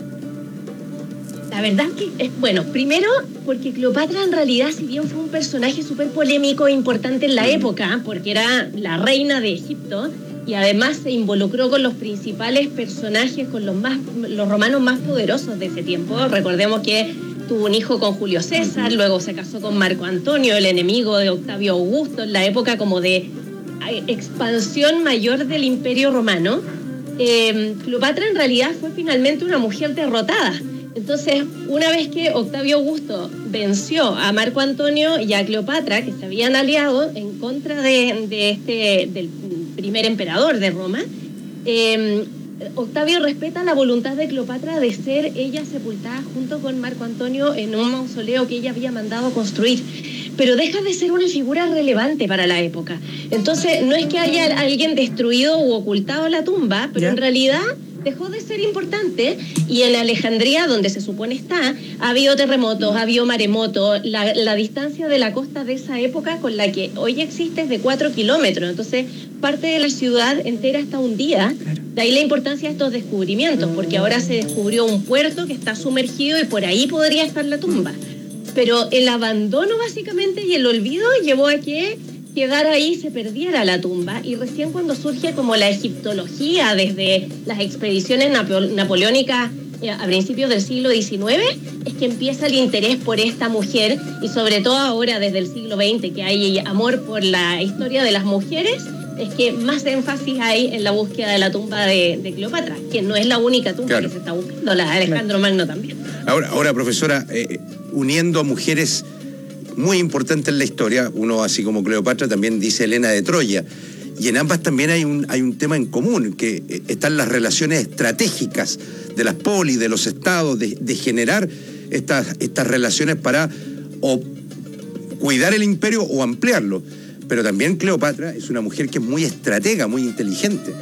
La verdad que, bueno, primero porque Cleopatra en realidad, si bien fue un personaje súper polémico e importante en la época, porque era la reina de Egipto, y además se involucró con los principales personajes, con los romanos más poderosos de ese tiempo. Recordemos que tuvo un hijo con Julio César, luego se casó con Marco Antonio, el enemigo de Octavio Augusto, en la época como de expansión mayor del Imperio Romano. Cleopatra en realidad fue finalmente una mujer derrotada. Entonces, una vez que Octavio Augusto venció a Marco Antonio y a Cleopatra, que se habían aliado en contra del primer emperador de Roma, Octavio respeta la voluntad de Cleopatra de ser ella sepultada junto con Marco Antonio en un mausoleo que ella había mandado construir. Pero deja de ser una figura relevante para la época. Entonces, no es que haya alguien destruido u ocultado la tumba, pero en realidad dejó de ser importante, y en Alejandría, donde se supone está, ha habido terremotos, ha habido maremotos. La distancia de la costa de esa época con la que hoy existe es de 4 kilómetros, entonces parte de la ciudad entera está hundida. De ahí la importancia de estos descubrimientos, porque ahora se descubrió un puerto que está sumergido y por ahí podría estar la tumba. Pero el abandono básicamente y el olvido llevó a que quedara ahí, se perdiera la tumba, y recién cuando surge como la egiptología desde las expediciones napoleónicas a principios del siglo XIX, es que empieza el interés por esta mujer, y sobre todo ahora desde el siglo XX que hay amor por la historia de las mujeres, es que más énfasis hay en la búsqueda de la tumba de Cleopatra, que no es la única tumba que se está buscando, la de Alejandro Magno también. Ahora profesora, uniendo a mujeres muy importante en la historia, uno así como Cleopatra también dice Helena de Troya, y en ambas también hay un tema en común, que están las relaciones estratégicas de las polis, de los estados, de generar estas relaciones para o cuidar el imperio o ampliarlo. Pero también Cleopatra es una mujer que es muy estratega, muy inteligente.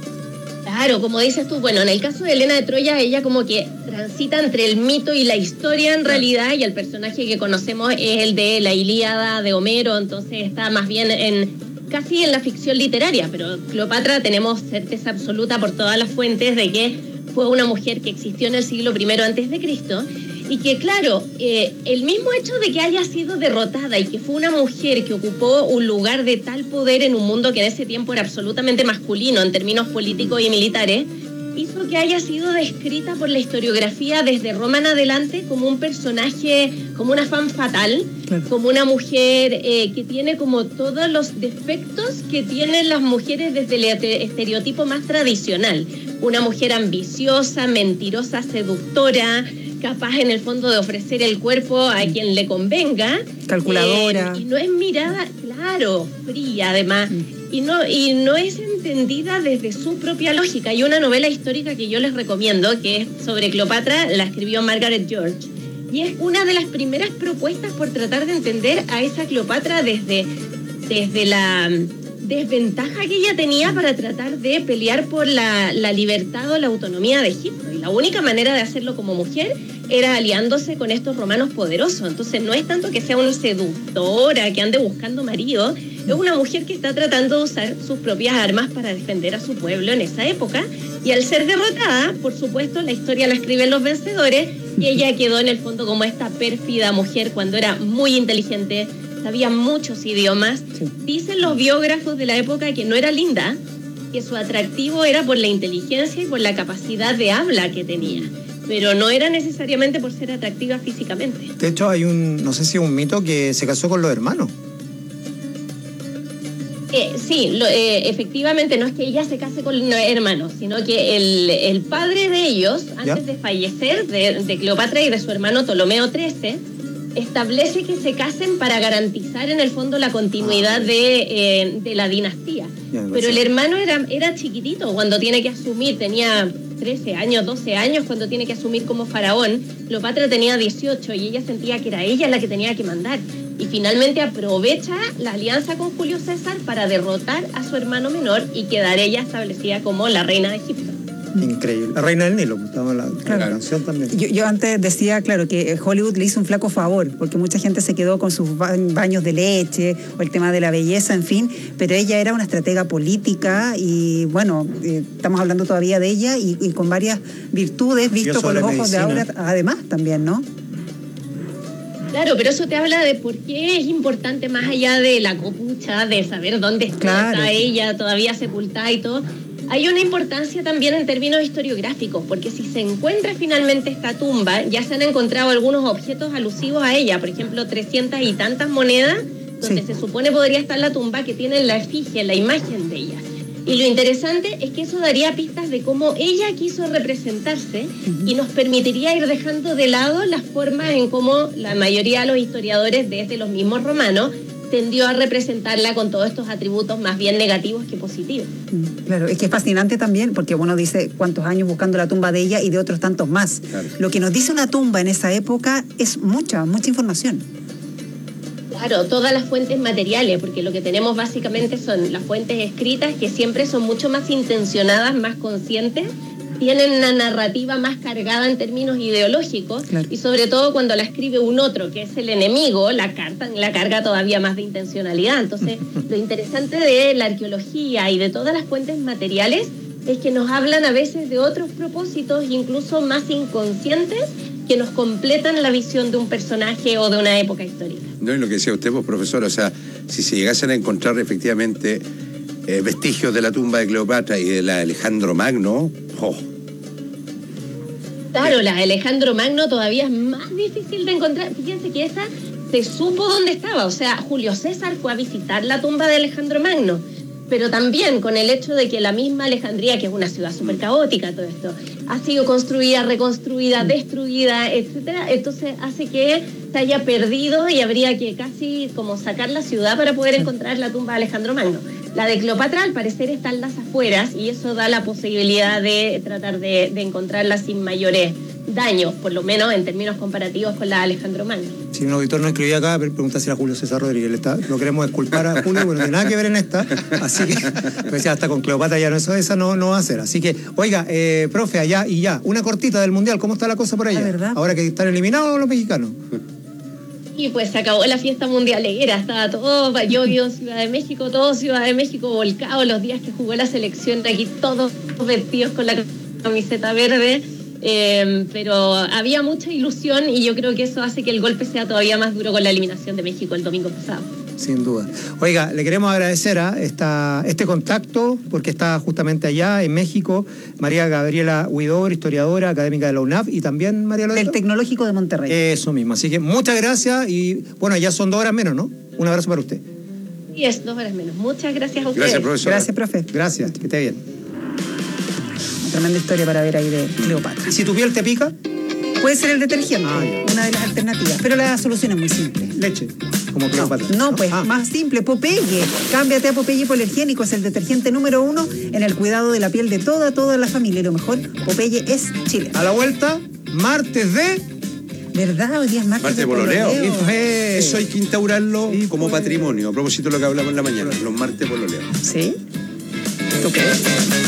Claro, como dices tú, bueno, en el caso de Helena de Troya, ella como que transita entre el mito y la historia en realidad, y el personaje que conocemos es el de la Ilíada de Homero, entonces está más bien casi en la ficción literaria, pero Cleopatra tenemos certeza absoluta por todas las fuentes de que fue una mujer que existió en el siglo I antes de Cristo, y que claro, el mismo hecho de que haya sido derrotada y que fue una mujer que ocupó un lugar de tal poder en un mundo que en ese tiempo era absolutamente masculino en términos políticos y militares, hizo que haya sido descrita por la historiografía desde Roma en adelante como un personaje, como una femme fatale, como una mujer que tiene como todos los defectos que tienen las mujeres desde el estereotipo más tradicional. Una mujer ambiciosa, mentirosa, seductora, capaz en el fondo de ofrecer el cuerpo a quien le convenga. Calculadora. Y no es mirada, claro, fría además. Y no es entendida desde su propia lógica. Hay una novela histórica que yo les recomiendo, que es sobre Cleopatra, la escribió Margaret George. Y es una de las primeras propuestas por tratar de entender a esa Cleopatra desde la desventaja que ella tenía para tratar de pelear por la libertad o la autonomía de Egipto. Y la única manera de hacerlo como mujer era aliándose con estos romanos poderosos. Entonces no es tanto que sea una seductora, que ande buscando marido, es una mujer que está tratando de usar sus propias armas para defender a su pueblo en esa época. Y al ser derrotada, por supuesto, la historia la escriben los vencedores, y ella quedó en el fondo como esta pérfida mujer cuando era muy inteligente, sabía muchos idiomas. Dicen los biógrafos de la época que no era linda, que su atractivo era por la inteligencia y por la capacidad de habla que tenía, pero no era necesariamente por ser atractiva físicamente. De hecho, hay no sé si un mito que se casó con los hermanos. Sí, efectivamente, no es que ella se case con los hermanos, sino que el padre de ellos, antes de fallecer, de Cleopatra y de su hermano Ptolomeo XIII, establece que se casen para garantizar en el fondo la continuidad de la dinastía. Pero el hermano era chiquitito cuando tiene que asumir, tenía 13 años, 12 años cuando tiene que asumir como faraón. Cleopatra tenía 18 y ella sentía que era ella la que tenía que mandar. Y finalmente aprovecha la alianza con Julio César para derrotar a su hermano menor y quedar ella establecida como la reina de Egipto. Increíble. La Reina del Nilo, estaba en la canción también. Yo antes decía, claro, que Hollywood le hizo un flaco favor, porque mucha gente se quedó con sus baños de leche o el tema de la belleza, en fin, pero ella era una estratega política y bueno, estamos hablando todavía de ella y con varias virtudes visto con los ojos de ahora, además también, ¿no? Claro, pero eso te habla de por qué es importante, más allá de la copucha, de saber dónde está ella todavía sepultada y todo. Hay una importancia también en términos historiográficos, porque si se encuentra finalmente esta tumba, ya se han encontrado algunos objetos alusivos a ella, por ejemplo, 300 y tantas monedas, donde se supone podría estar la tumba, que tienen la efigie, la imagen de ella. Y lo interesante es que eso daría pistas de cómo ella quiso representarse y nos permitiría ir dejando de lado las formas en cómo la mayoría de los historiadores, desde los mismos romanos, tendió a representarla con todos estos atributos más bien negativos que positivos. Claro, es que es fascinante también porque uno dice cuántos años buscando la tumba de ella y de otros tantos más. Claro. Lo que nos dice una tumba en esa época es mucha información. Claro, todas las fuentes materiales, porque lo que tenemos básicamente son las fuentes escritas, que siempre son mucho más intencionadas, más conscientes, tienen una narrativa más cargada en términos ideológicos, y sobre todo cuando la escribe un otro, que es el enemigo, la carga todavía más de intencionalidad. Entonces, lo interesante de la arqueología y de todas las fuentes materiales es que nos hablan a veces de otros propósitos, incluso más inconscientes, que nos completan la visión de un personaje o de una época histórica. No, y lo que decía usted, pues, profesor, o sea, si se llegasen a encontrar efectivamente vestigios de la tumba de Cleopatra y de la de Alejandro Magno, Claro, la de Alejandro Magno todavía es más difícil de encontrar. Fíjense que esa se supo dónde estaba. O sea, Julio César fue a visitar la tumba de Alejandro Magno. Pero también con el hecho de que la misma Alejandría, que es una ciudad súper caótica, todo esto, ha sido construida, reconstruida, destruida, etcétera. Entonces hace que se haya perdido y habría que casi como sacar la ciudad para poder encontrar la tumba de Alejandro Magno. La de Cleopatra, al parecer, está en las afueras y eso da la posibilidad de tratar de encontrarla sin mayores daños, por lo menos en términos comparativos con la de Alejandro Magno. Si un auditor no escribía acá, pregunta si era Julio César Rodríguez. Lo queremos disculpar a Julio, bueno, no tiene nada que ver en esta, así que pues ya hasta con Cleopatra ya esa no va a ser. Así que, oiga, profe, allá y ya, una cortita del Mundial, ¿cómo está la cosa por allá? ¿Verdad? Ahora que están eliminados los mexicanos. Y pues se acabó la fiesta mundialera, estaba todo, yo vivo en Ciudad de México, todo Ciudad de México volcado, los días que jugó la selección, aquí todos vestidos con la camiseta verde, pero había mucha ilusión y yo creo que eso hace que el golpe sea todavía más duro con la eliminación de México el domingo pasado. Sin duda. Oiga, le queremos agradecer a este contacto, porque está justamente allá en México, María Gabriela Huidobro, historiadora, académica de la UNAV, y también María Loreto. Del Tecnológico de Monterrey. Eso mismo. Así que muchas gracias y bueno, ya son 2 horas menos, ¿no? Un abrazo para usted. Y es 2 horas menos. Muchas gracias a ustedes. Gracias, profesor. Gracias, profe. Gracias, que esté bien. Tremenda historia para ver ahí de Cleopatra. ¿Y si tu piel te pica? Puede ser el detergente, una de las alternativas. Pero la solución es muy simple. Leche, como Cleopatra. No, pues, más simple, Popeye. Cámbiate a Popeye Hipoalergénico, es el detergente número 1 en el cuidado de la piel de toda la familia. Y lo mejor, Popeye es Chile. A la vuelta, martes de... ¿Verdad? Hoy día es martes de pololeo. Eso hay que instaurarlo como patrimonio, a propósito de lo que hablamos en la mañana, los martes pololeo. ¿Sí? ¿Tú crees?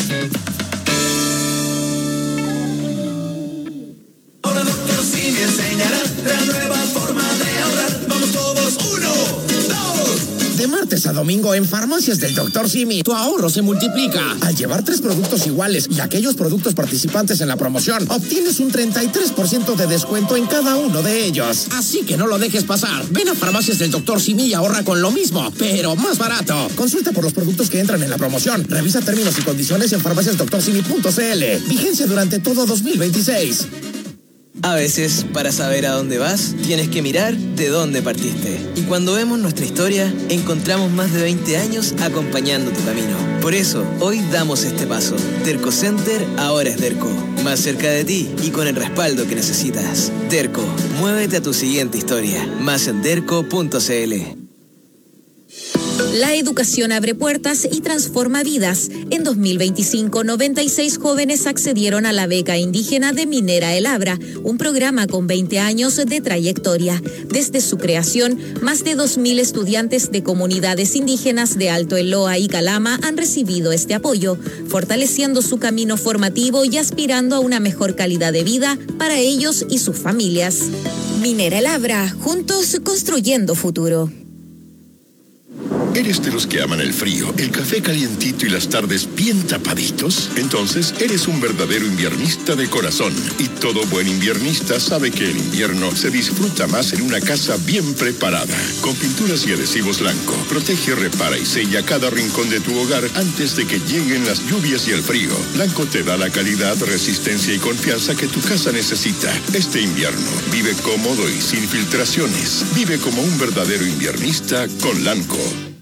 Me enseñará la nueva forma de ahorrar. Vamos todos, 1, 2. De martes a domingo en Farmacias del Dr. Simi, tu ahorro se multiplica. Al llevar 3 productos iguales y aquellos productos participantes en la promoción, obtienes un 33% de descuento en cada uno de ellos. Así que no lo dejes pasar. Ven a Farmacias del Dr. Simi y ahorra con lo mismo, pero más barato. Consulta por los productos que entran en la promoción. Revisa términos y condiciones en farmaciasdoctorsimi.cl. Vigencia durante todo 2026. A veces, para saber a dónde vas, tienes que mirar de dónde partiste. Y cuando vemos nuestra historia, encontramos más de 20 años acompañando tu camino. Por eso, hoy damos este paso. Derco Center ahora es Derco. Más cerca de ti y con el respaldo que necesitas. Derco, muévete a tu siguiente historia. Más en derco.cl. La educación abre puertas y transforma vidas. En 2025, 96 jóvenes accedieron a la beca indígena de Minera El Abra, un programa con 20 años de trayectoria. Desde su creación, más de 2.000 estudiantes de comunidades indígenas de Alto Eloa y Calama han recibido este apoyo, fortaleciendo su camino formativo y aspirando a una mejor calidad de vida para ellos y sus familias. Minera El Abra, juntos construyendo futuro. ¿Eres de los que aman el frío, el café calientito y las tardes bien tapaditos? Entonces eres un verdadero inviernista de corazón. Y todo buen inviernista sabe que el invierno se disfruta más en una casa bien preparada. Con pinturas y adhesivos Lanco, protege, repara y sella cada rincón de tu hogar antes de que lleguen las lluvias y el frío. Lanco te da la calidad, resistencia y confianza que tu casa necesita. Este invierno, vive cómodo y sin filtraciones. Vive como un verdadero inviernista con Lanco.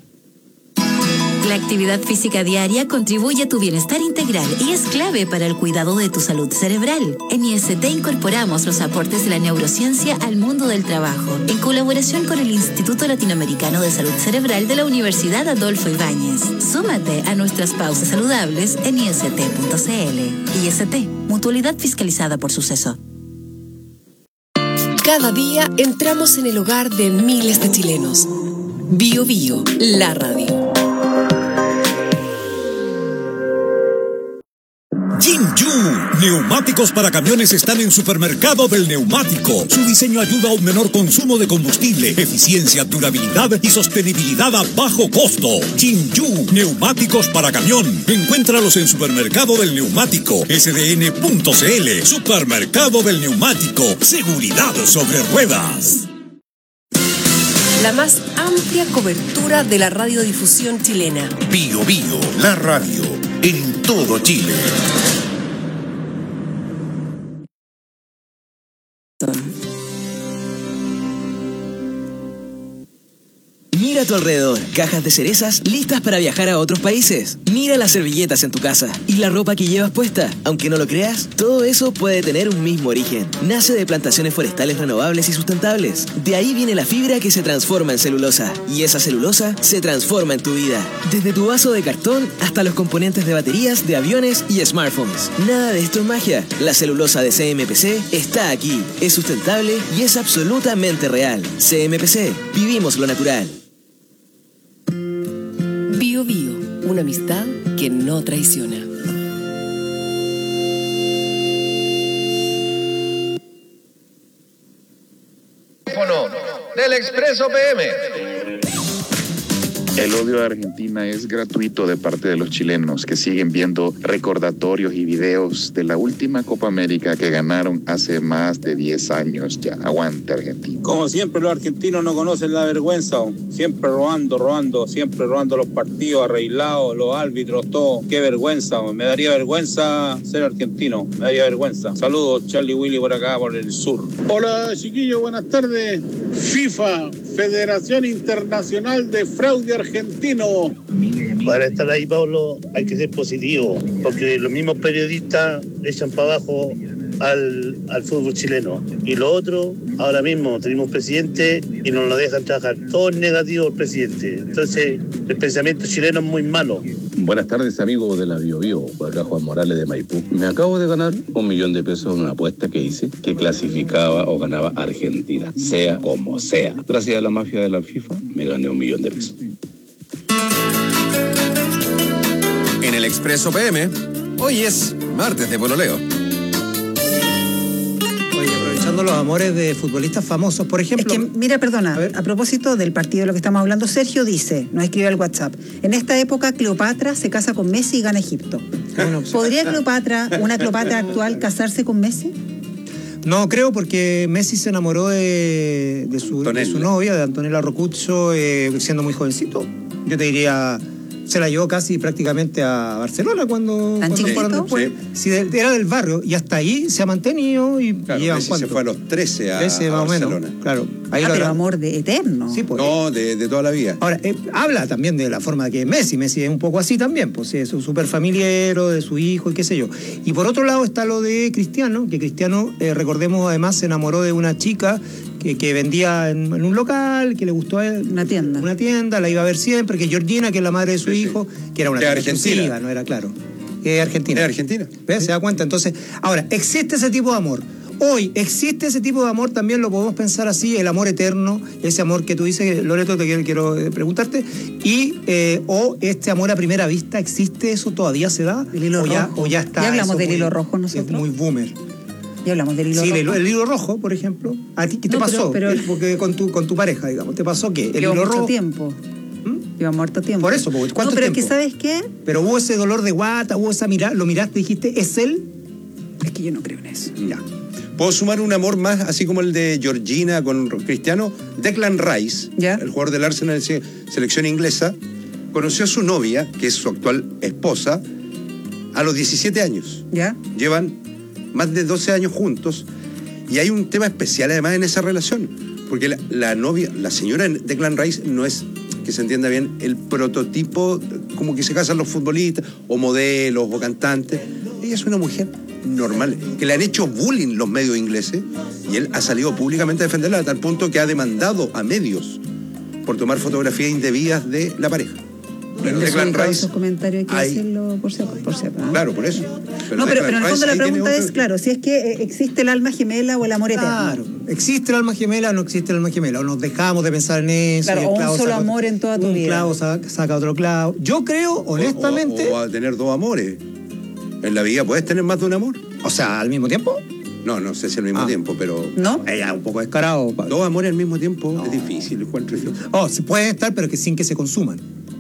La actividad física diaria contribuye a tu bienestar integral y es clave para el cuidado de tu salud cerebral. En IST incorporamos los aportes de la neurociencia al mundo del trabajo, en colaboración con el Instituto Latinoamericano de Salud Cerebral de la Universidad Adolfo Ibáñez. Súmate a nuestras pausas saludables en ist.cl. IST, mutualidad fiscalizada por Suceso. Cada día entramos en el hogar de miles de chilenos. Bio Bio, la radio. Jinju, neumáticos para camiones están en Supermercado del Neumático. Su diseño ayuda a un menor consumo de combustible, eficiencia, durabilidad y sostenibilidad a bajo costo. Jinju, neumáticos para camión. Encuéntralos en Supermercado del Neumático, sdn.cl. Supermercado del Neumático, seguridad sobre ruedas. La más amplia cobertura de la radiodifusión chilena. Bio Bio, la radio, en todo Chile. Mira a tu alrededor, cajas de cerezas listas para viajar a otros países. Mira las servilletas en tu casa y la ropa que llevas puesta. Aunque no lo creas, todo eso puede tener un mismo origen. Nace de plantaciones forestales renovables y sustentables. De ahí viene la fibra que se transforma en celulosa. Y esa celulosa se transforma en tu vida. Desde tu vaso de cartón hasta los componentes de baterías, de aviones y smartphones. Nada de esto es magia. La celulosa de CMPC está aquí. Es sustentable y es absolutamente real. CMPC, vivimos lo natural. Bio Bio, una amistad que no traiciona. Del Expreso PM. El odio a Argentina es gratuito de parte de los chilenos que siguen viendo recordatorios y videos de la última Copa América que ganaron hace más de 10 años ya. Aguante Argentina. Como siempre los argentinos no conocen la vergüenza, siempre robando, siempre robando los partidos arreglados, los árbitros, todo. Qué vergüenza, me daría vergüenza ser argentino, me daría vergüenza. Saludos, Charlie Willy por acá, por el sur. Hola chiquillos, buenas tardes. FIFA, Federación Internacional de Fraude Argentino. Para estar ahí, Pablo, hay que ser positivo, porque los mismos periodistas echan para abajo al fútbol chileno. Y lo otro, ahora mismo tenemos presidente y no nos dejan trabajar. Todo es negativo el presidente. Entonces, el pensamiento chileno es muy malo. Buenas tardes, amigos de la Bio Bio. Por acá Juan Morales de Maipú. Me acabo de ganar $1.000.000 en una apuesta que hice que clasificaba o ganaba Argentina, sea como sea. Gracias a la mafia de la FIFA, me gané $1.000.000. En el Expreso PM, hoy es martes de pololeo. Aprovechando los amores de futbolistas famosos, por ejemplo. Es que, mira, perdona, a propósito del partido de lo que estamos hablando, Sergio dice, nos escribe al WhatsApp, en esta época Cleopatra se casa con Messi y gana Egipto. ¿Podría una Cleopatra actual casarse con Messi? No creo, porque Messi se enamoró de su novia, de Antonella Roccuzzo, siendo muy jovencito. Yo te diría, se la llevó casi prácticamente a Barcelona cuando fueron después. Sí, era del barrio y hasta ahí se ha mantenido y claro, llevan Messi ¿cuánto? Se fue a los 13 a más Barcelona. O menos, claro. Ahí pero amor de eterno. Sí, pues, no, de toda la vida. Ahora, habla también de la forma que es Messi. Messi es un poco así también, pues es un súper familiero de su hijo y qué sé yo. Y por otro lado está lo de Cristiano, que Cristiano, recordemos, además se enamoró de una chica que vendía en un local, que le gustó a él. Una tienda, la iba a ver siempre, que Georgina, que es la madre de su hijo, que era una chica argentina. No era claro. Es argentina. Es argentina. ¿Ves? Sí. ¿Se da cuenta? Entonces, ahora, existe ese tipo de amor. Hoy existe ese tipo de amor, también lo podemos pensar así, el amor eterno, ese amor que tú dices, Loreto, te quiero preguntarte, y o este amor a primera vista, ¿existe eso? ¿Todavía se da? El hilo rojo. O ya está. Ya hablamos del muy, hilo rojo nosotros. Es muy boomer. Ya hablamos del hilo rojo. Sí, el hilo rojo, por ejemplo. ¿A ti qué te pasó? Porque con tu pareja, digamos, ¿te pasó qué? El hilo rojo. Mucho tiempo. Lleva harto tiempo. Por eso, porque ¿cuánto pero tiempo? Es que ¿sabes qué? Pero hubo ese dolor de guata, hubo esa mirada, lo miraste, dijiste, ¿es él? Es que yo no creo en eso. Ya. ¿Puedo sumar un amor más, así como el de Georgina con Cristiano? Declan Rice, el jugador del Arsenal de selección inglesa, conoció a su novia, que es su actual esposa, a los 17 años. ¿Ya? Llevan más de 12 años juntos y hay un tema especial además en esa relación, porque la novia, la señora Declan Rice no es, que se entienda bien, el prototipo como que se casan los futbolistas o modelos o cantantes. Ella es una mujer normal, que le han hecho bullying los medios ingleses y él ha salido públicamente a defenderla a tal punto que ha demandado a medios por tomar fotografías indebidas de la pareja. Pero Declan Rice, esos comentarios hay que decirlo por si acaso. Claro, por eso. Pero en el fondo la pregunta es, claro, si es que existe el alma gemela o el amor eterno. Claro, ¿existe el alma gemela o no existe el alma gemela? O nos dejamos de pensar en eso. Claro, o un solo amor en toda tu vida. Un clavo saca otro clavo. Yo creo, honestamente... O a tener dos amores. En la vida puedes tener más de un amor. O sea, ¿al mismo tiempo? No sé si al mismo tiempo, pero... ¿No? Ya, un poco descarado. Dos amores al mismo tiempo es difícil, encuentro yo. Se pueden estar, pero que sin que se consuman.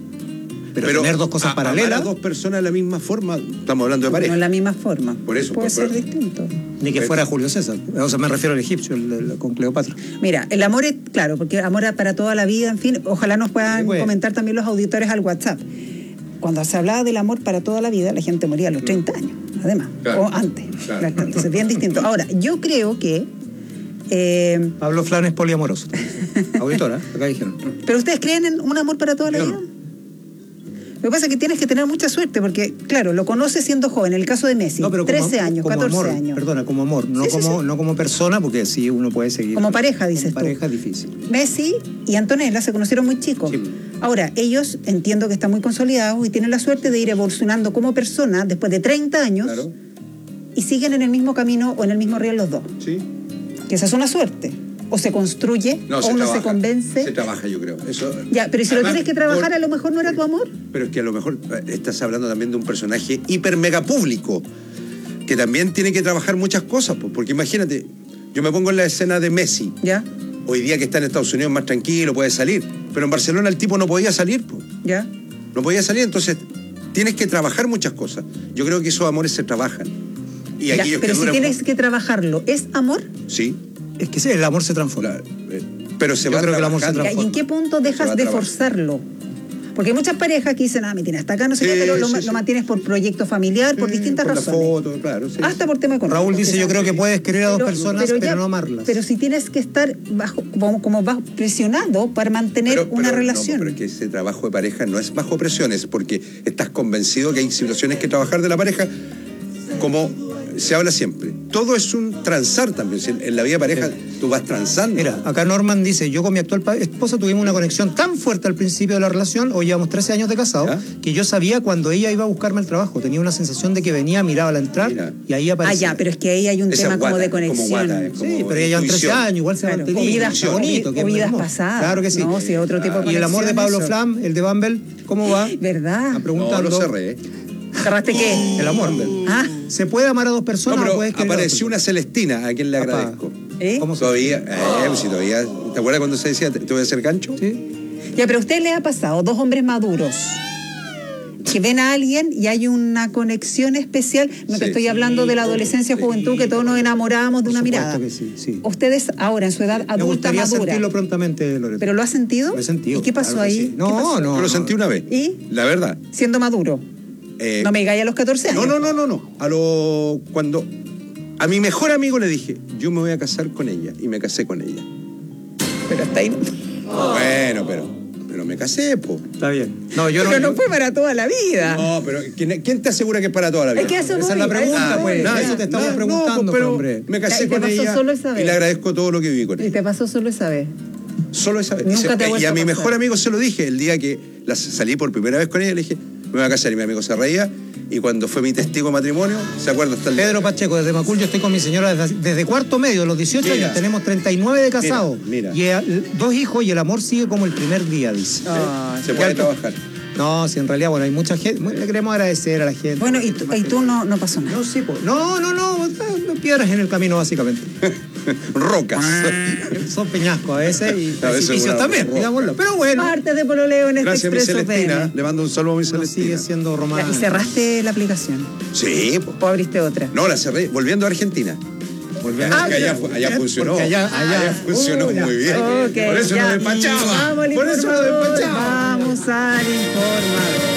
Pero tener dos cosas paralelas. Amar a dos personas de la misma forma, estamos hablando de pareja. No en la misma forma. Por eso. Puede ser distinto. Ni que fuera Julio César. O sea, me refiero al egipcio, con Cleopatra. Mira, el amor es, claro, porque amor para toda la vida, en fin, ojalá nos puedan comentar también los auditores al WhatsApp. Cuando se hablaba del amor para toda la vida, la gente moría a los 30 años, además, o antes. Claro. Entonces, bien distinto. Ahora, yo creo que... Pablo Flan es poliamoroso. Auditora, acá dijeron. ¿Pero ustedes creen en un amor para toda la vida? Lo que pasa es que tienes que tener mucha suerte, porque, claro, lo conoces siendo joven. En el caso de Messi, 13 años, 14 amor, años. Perdona, como amor, no como persona, porque sí uno puede seguir. Como pareja, dices tú. Pareja es difícil. Messi y Antonella se conocieron muy chicos. Sí. Ahora, ellos entiendo que están muy consolidados y tienen la suerte de ir evolucionando como persona después de 30 años y siguen en el mismo camino o en el mismo riel los dos. Sí. Que esa es una suerte. O se construye, o uno se convence. Se trabaja, yo creo. Eso, ya, pero si lo tienes que trabajar, a lo mejor no era tu amor. Pero es que a lo mejor estás hablando también de un personaje hiper mega público, que también tiene que trabajar muchas cosas, porque imagínate, yo me pongo en la escena de Messi. Ya. Hoy día que está en Estados Unidos más tranquilo, puede salir. Pero en Barcelona el tipo no podía salir, pues. Ya. No podía salir, entonces tienes que trabajar muchas cosas. Yo creo que esos amores se trabajan. Y ya, pero si tienes que trabajarlo, ¿es amor? Sí. Es que el amor se transforma. Pero se va a trabajar. ¿Y en qué punto dejas de forzarlo? Porque hay muchas parejas que dicen, me tiene hasta acá, no sé qué, pero lo mantienes por proyecto familiar, por distintas razones. Foto, claro, hasta por tema económico. Raúl dice, yo creo que puedes querer a dos personas, pero no amarlas. Pero si tienes que estar como bajo presionado para mantener una relación. No, pero es que ese trabajo de pareja no es bajo presión, es porque estás convencido que hay situaciones que trabajar de la pareja, como se habla siempre. Todo es un transar también. En la vida de pareja tú vas transando. Mira, acá Norman dice, yo con mi actual esposa tuvimos una conexión tan fuerte al principio de la relación, hoy llevamos 13 años de casado, que yo sabía cuando ella iba a buscarme el trabajo. Tenía una sensación de que venía, miraba al entrar y ahí aparecía. Pero es que ahí hay un tema como de conexión. Sí, pero ella llevan 13 años, igual se mantenía. O vidas pasadas. Claro que sí. No, sí, otro tipo de y el amor de Pablo Flam, el de Bumble, ¿cómo va? ¿Verdad? No, lo cerré. ¿Cerraste qué? El amor. ¿Se puede amar a dos personas? No, pero apareció una Celestina, a quien le agradezco. ¿Cómo todavía? Si todavía. ¿Te acuerdas cuando se decía, te voy a hacer gancho? Sí. Ya, pero a usted le ha pasado, dos hombres maduros que ven a alguien y hay una conexión especial. No te estoy hablando de la adolescencia, juventud, que todos nos enamorábamos de una mirada. Que sí. Ustedes ahora, en su edad adulta, me gustaría madura. sentirlo prontamente, Loreto. ¿Pero lo has sentido? Lo he sentido. ¿Y qué pasó claro ahí? Sí. No. Yo lo sentí una vez. ¿Y? La verdad. Siendo maduro. No me digáis a los 14 años. No. Cuando a mi mejor amigo le dije, yo me voy a casar con ella. Y me casé con ella. Pero hasta ahí. Bueno, pero no me casé, po. Está bien. No, yo pero no fue para toda la vida. No, pero ¿quién te asegura que es para toda la vida? Es que eso esa es la pregunta, pues. Eso te estamos preguntando, pero hombre. me casé con pasó ella solo esa vez? y le agradezco todo lo que viví con ella. ¿Y te pasó solo esa vez? Solo esa vez. Nunca te ha vuelto y a mi a pasar. mejor amigo se lo dije el día que salí por primera vez con ella, le dije, me voy a casar, y mi amigo se reía, y cuando fue mi testigo de matrimonio, ¿se acuerda? Hasta el día. Pedro Pacheco, desde Macul, yo estoy con mi señora desde cuarto medio, de los 18 años, tenemos 39 de casados. Mira. Y 2 hijos y el amor sigue como el primer día, dice. Se puede trabajar. No, si en realidad, bueno, hay mucha gente, le queremos agradecer a la gente. Bueno, y tú no pasó nada. No, sí, pues. No, piedras en el camino, básicamente. Rocas. Son peñascos a veces y A veces precipicios también, digámoslo. Pero bueno. Parte de Pololeo en este Gracias, mi Expreso Celestina. PM. Le mando un saludo a mi Celestina. Sigue siendo ¿Y romántico. cerraste la aplicación? Sí, po. ¿O abriste otra? No, la cerré, volviendo a Argentina. Volviendo Ah, que allá funcionó. Allá funcionó muy bien. Ok, Por eso ya. lo despachaba. Vamos al Por eso lo informador. despachaba. Vamos al informador.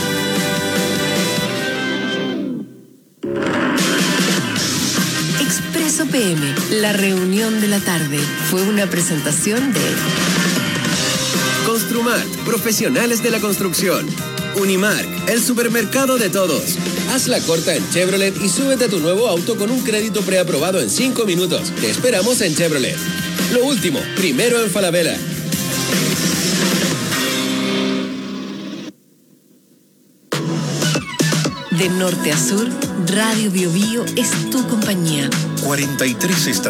Expreso PM, la reunión de la tarde, fue una presentación de Construmart, profesionales de la construcción. Unimark, el supermercado de todos. Haz la corta en Chevrolet y súbete a tu nuevo auto con un crédito preaprobado en 5 minutos. Te esperamos en Chevrolet. Lo último, primero en Falabella. De norte a sur, Radio Bio Bio es tu compañía. 43 estaciones.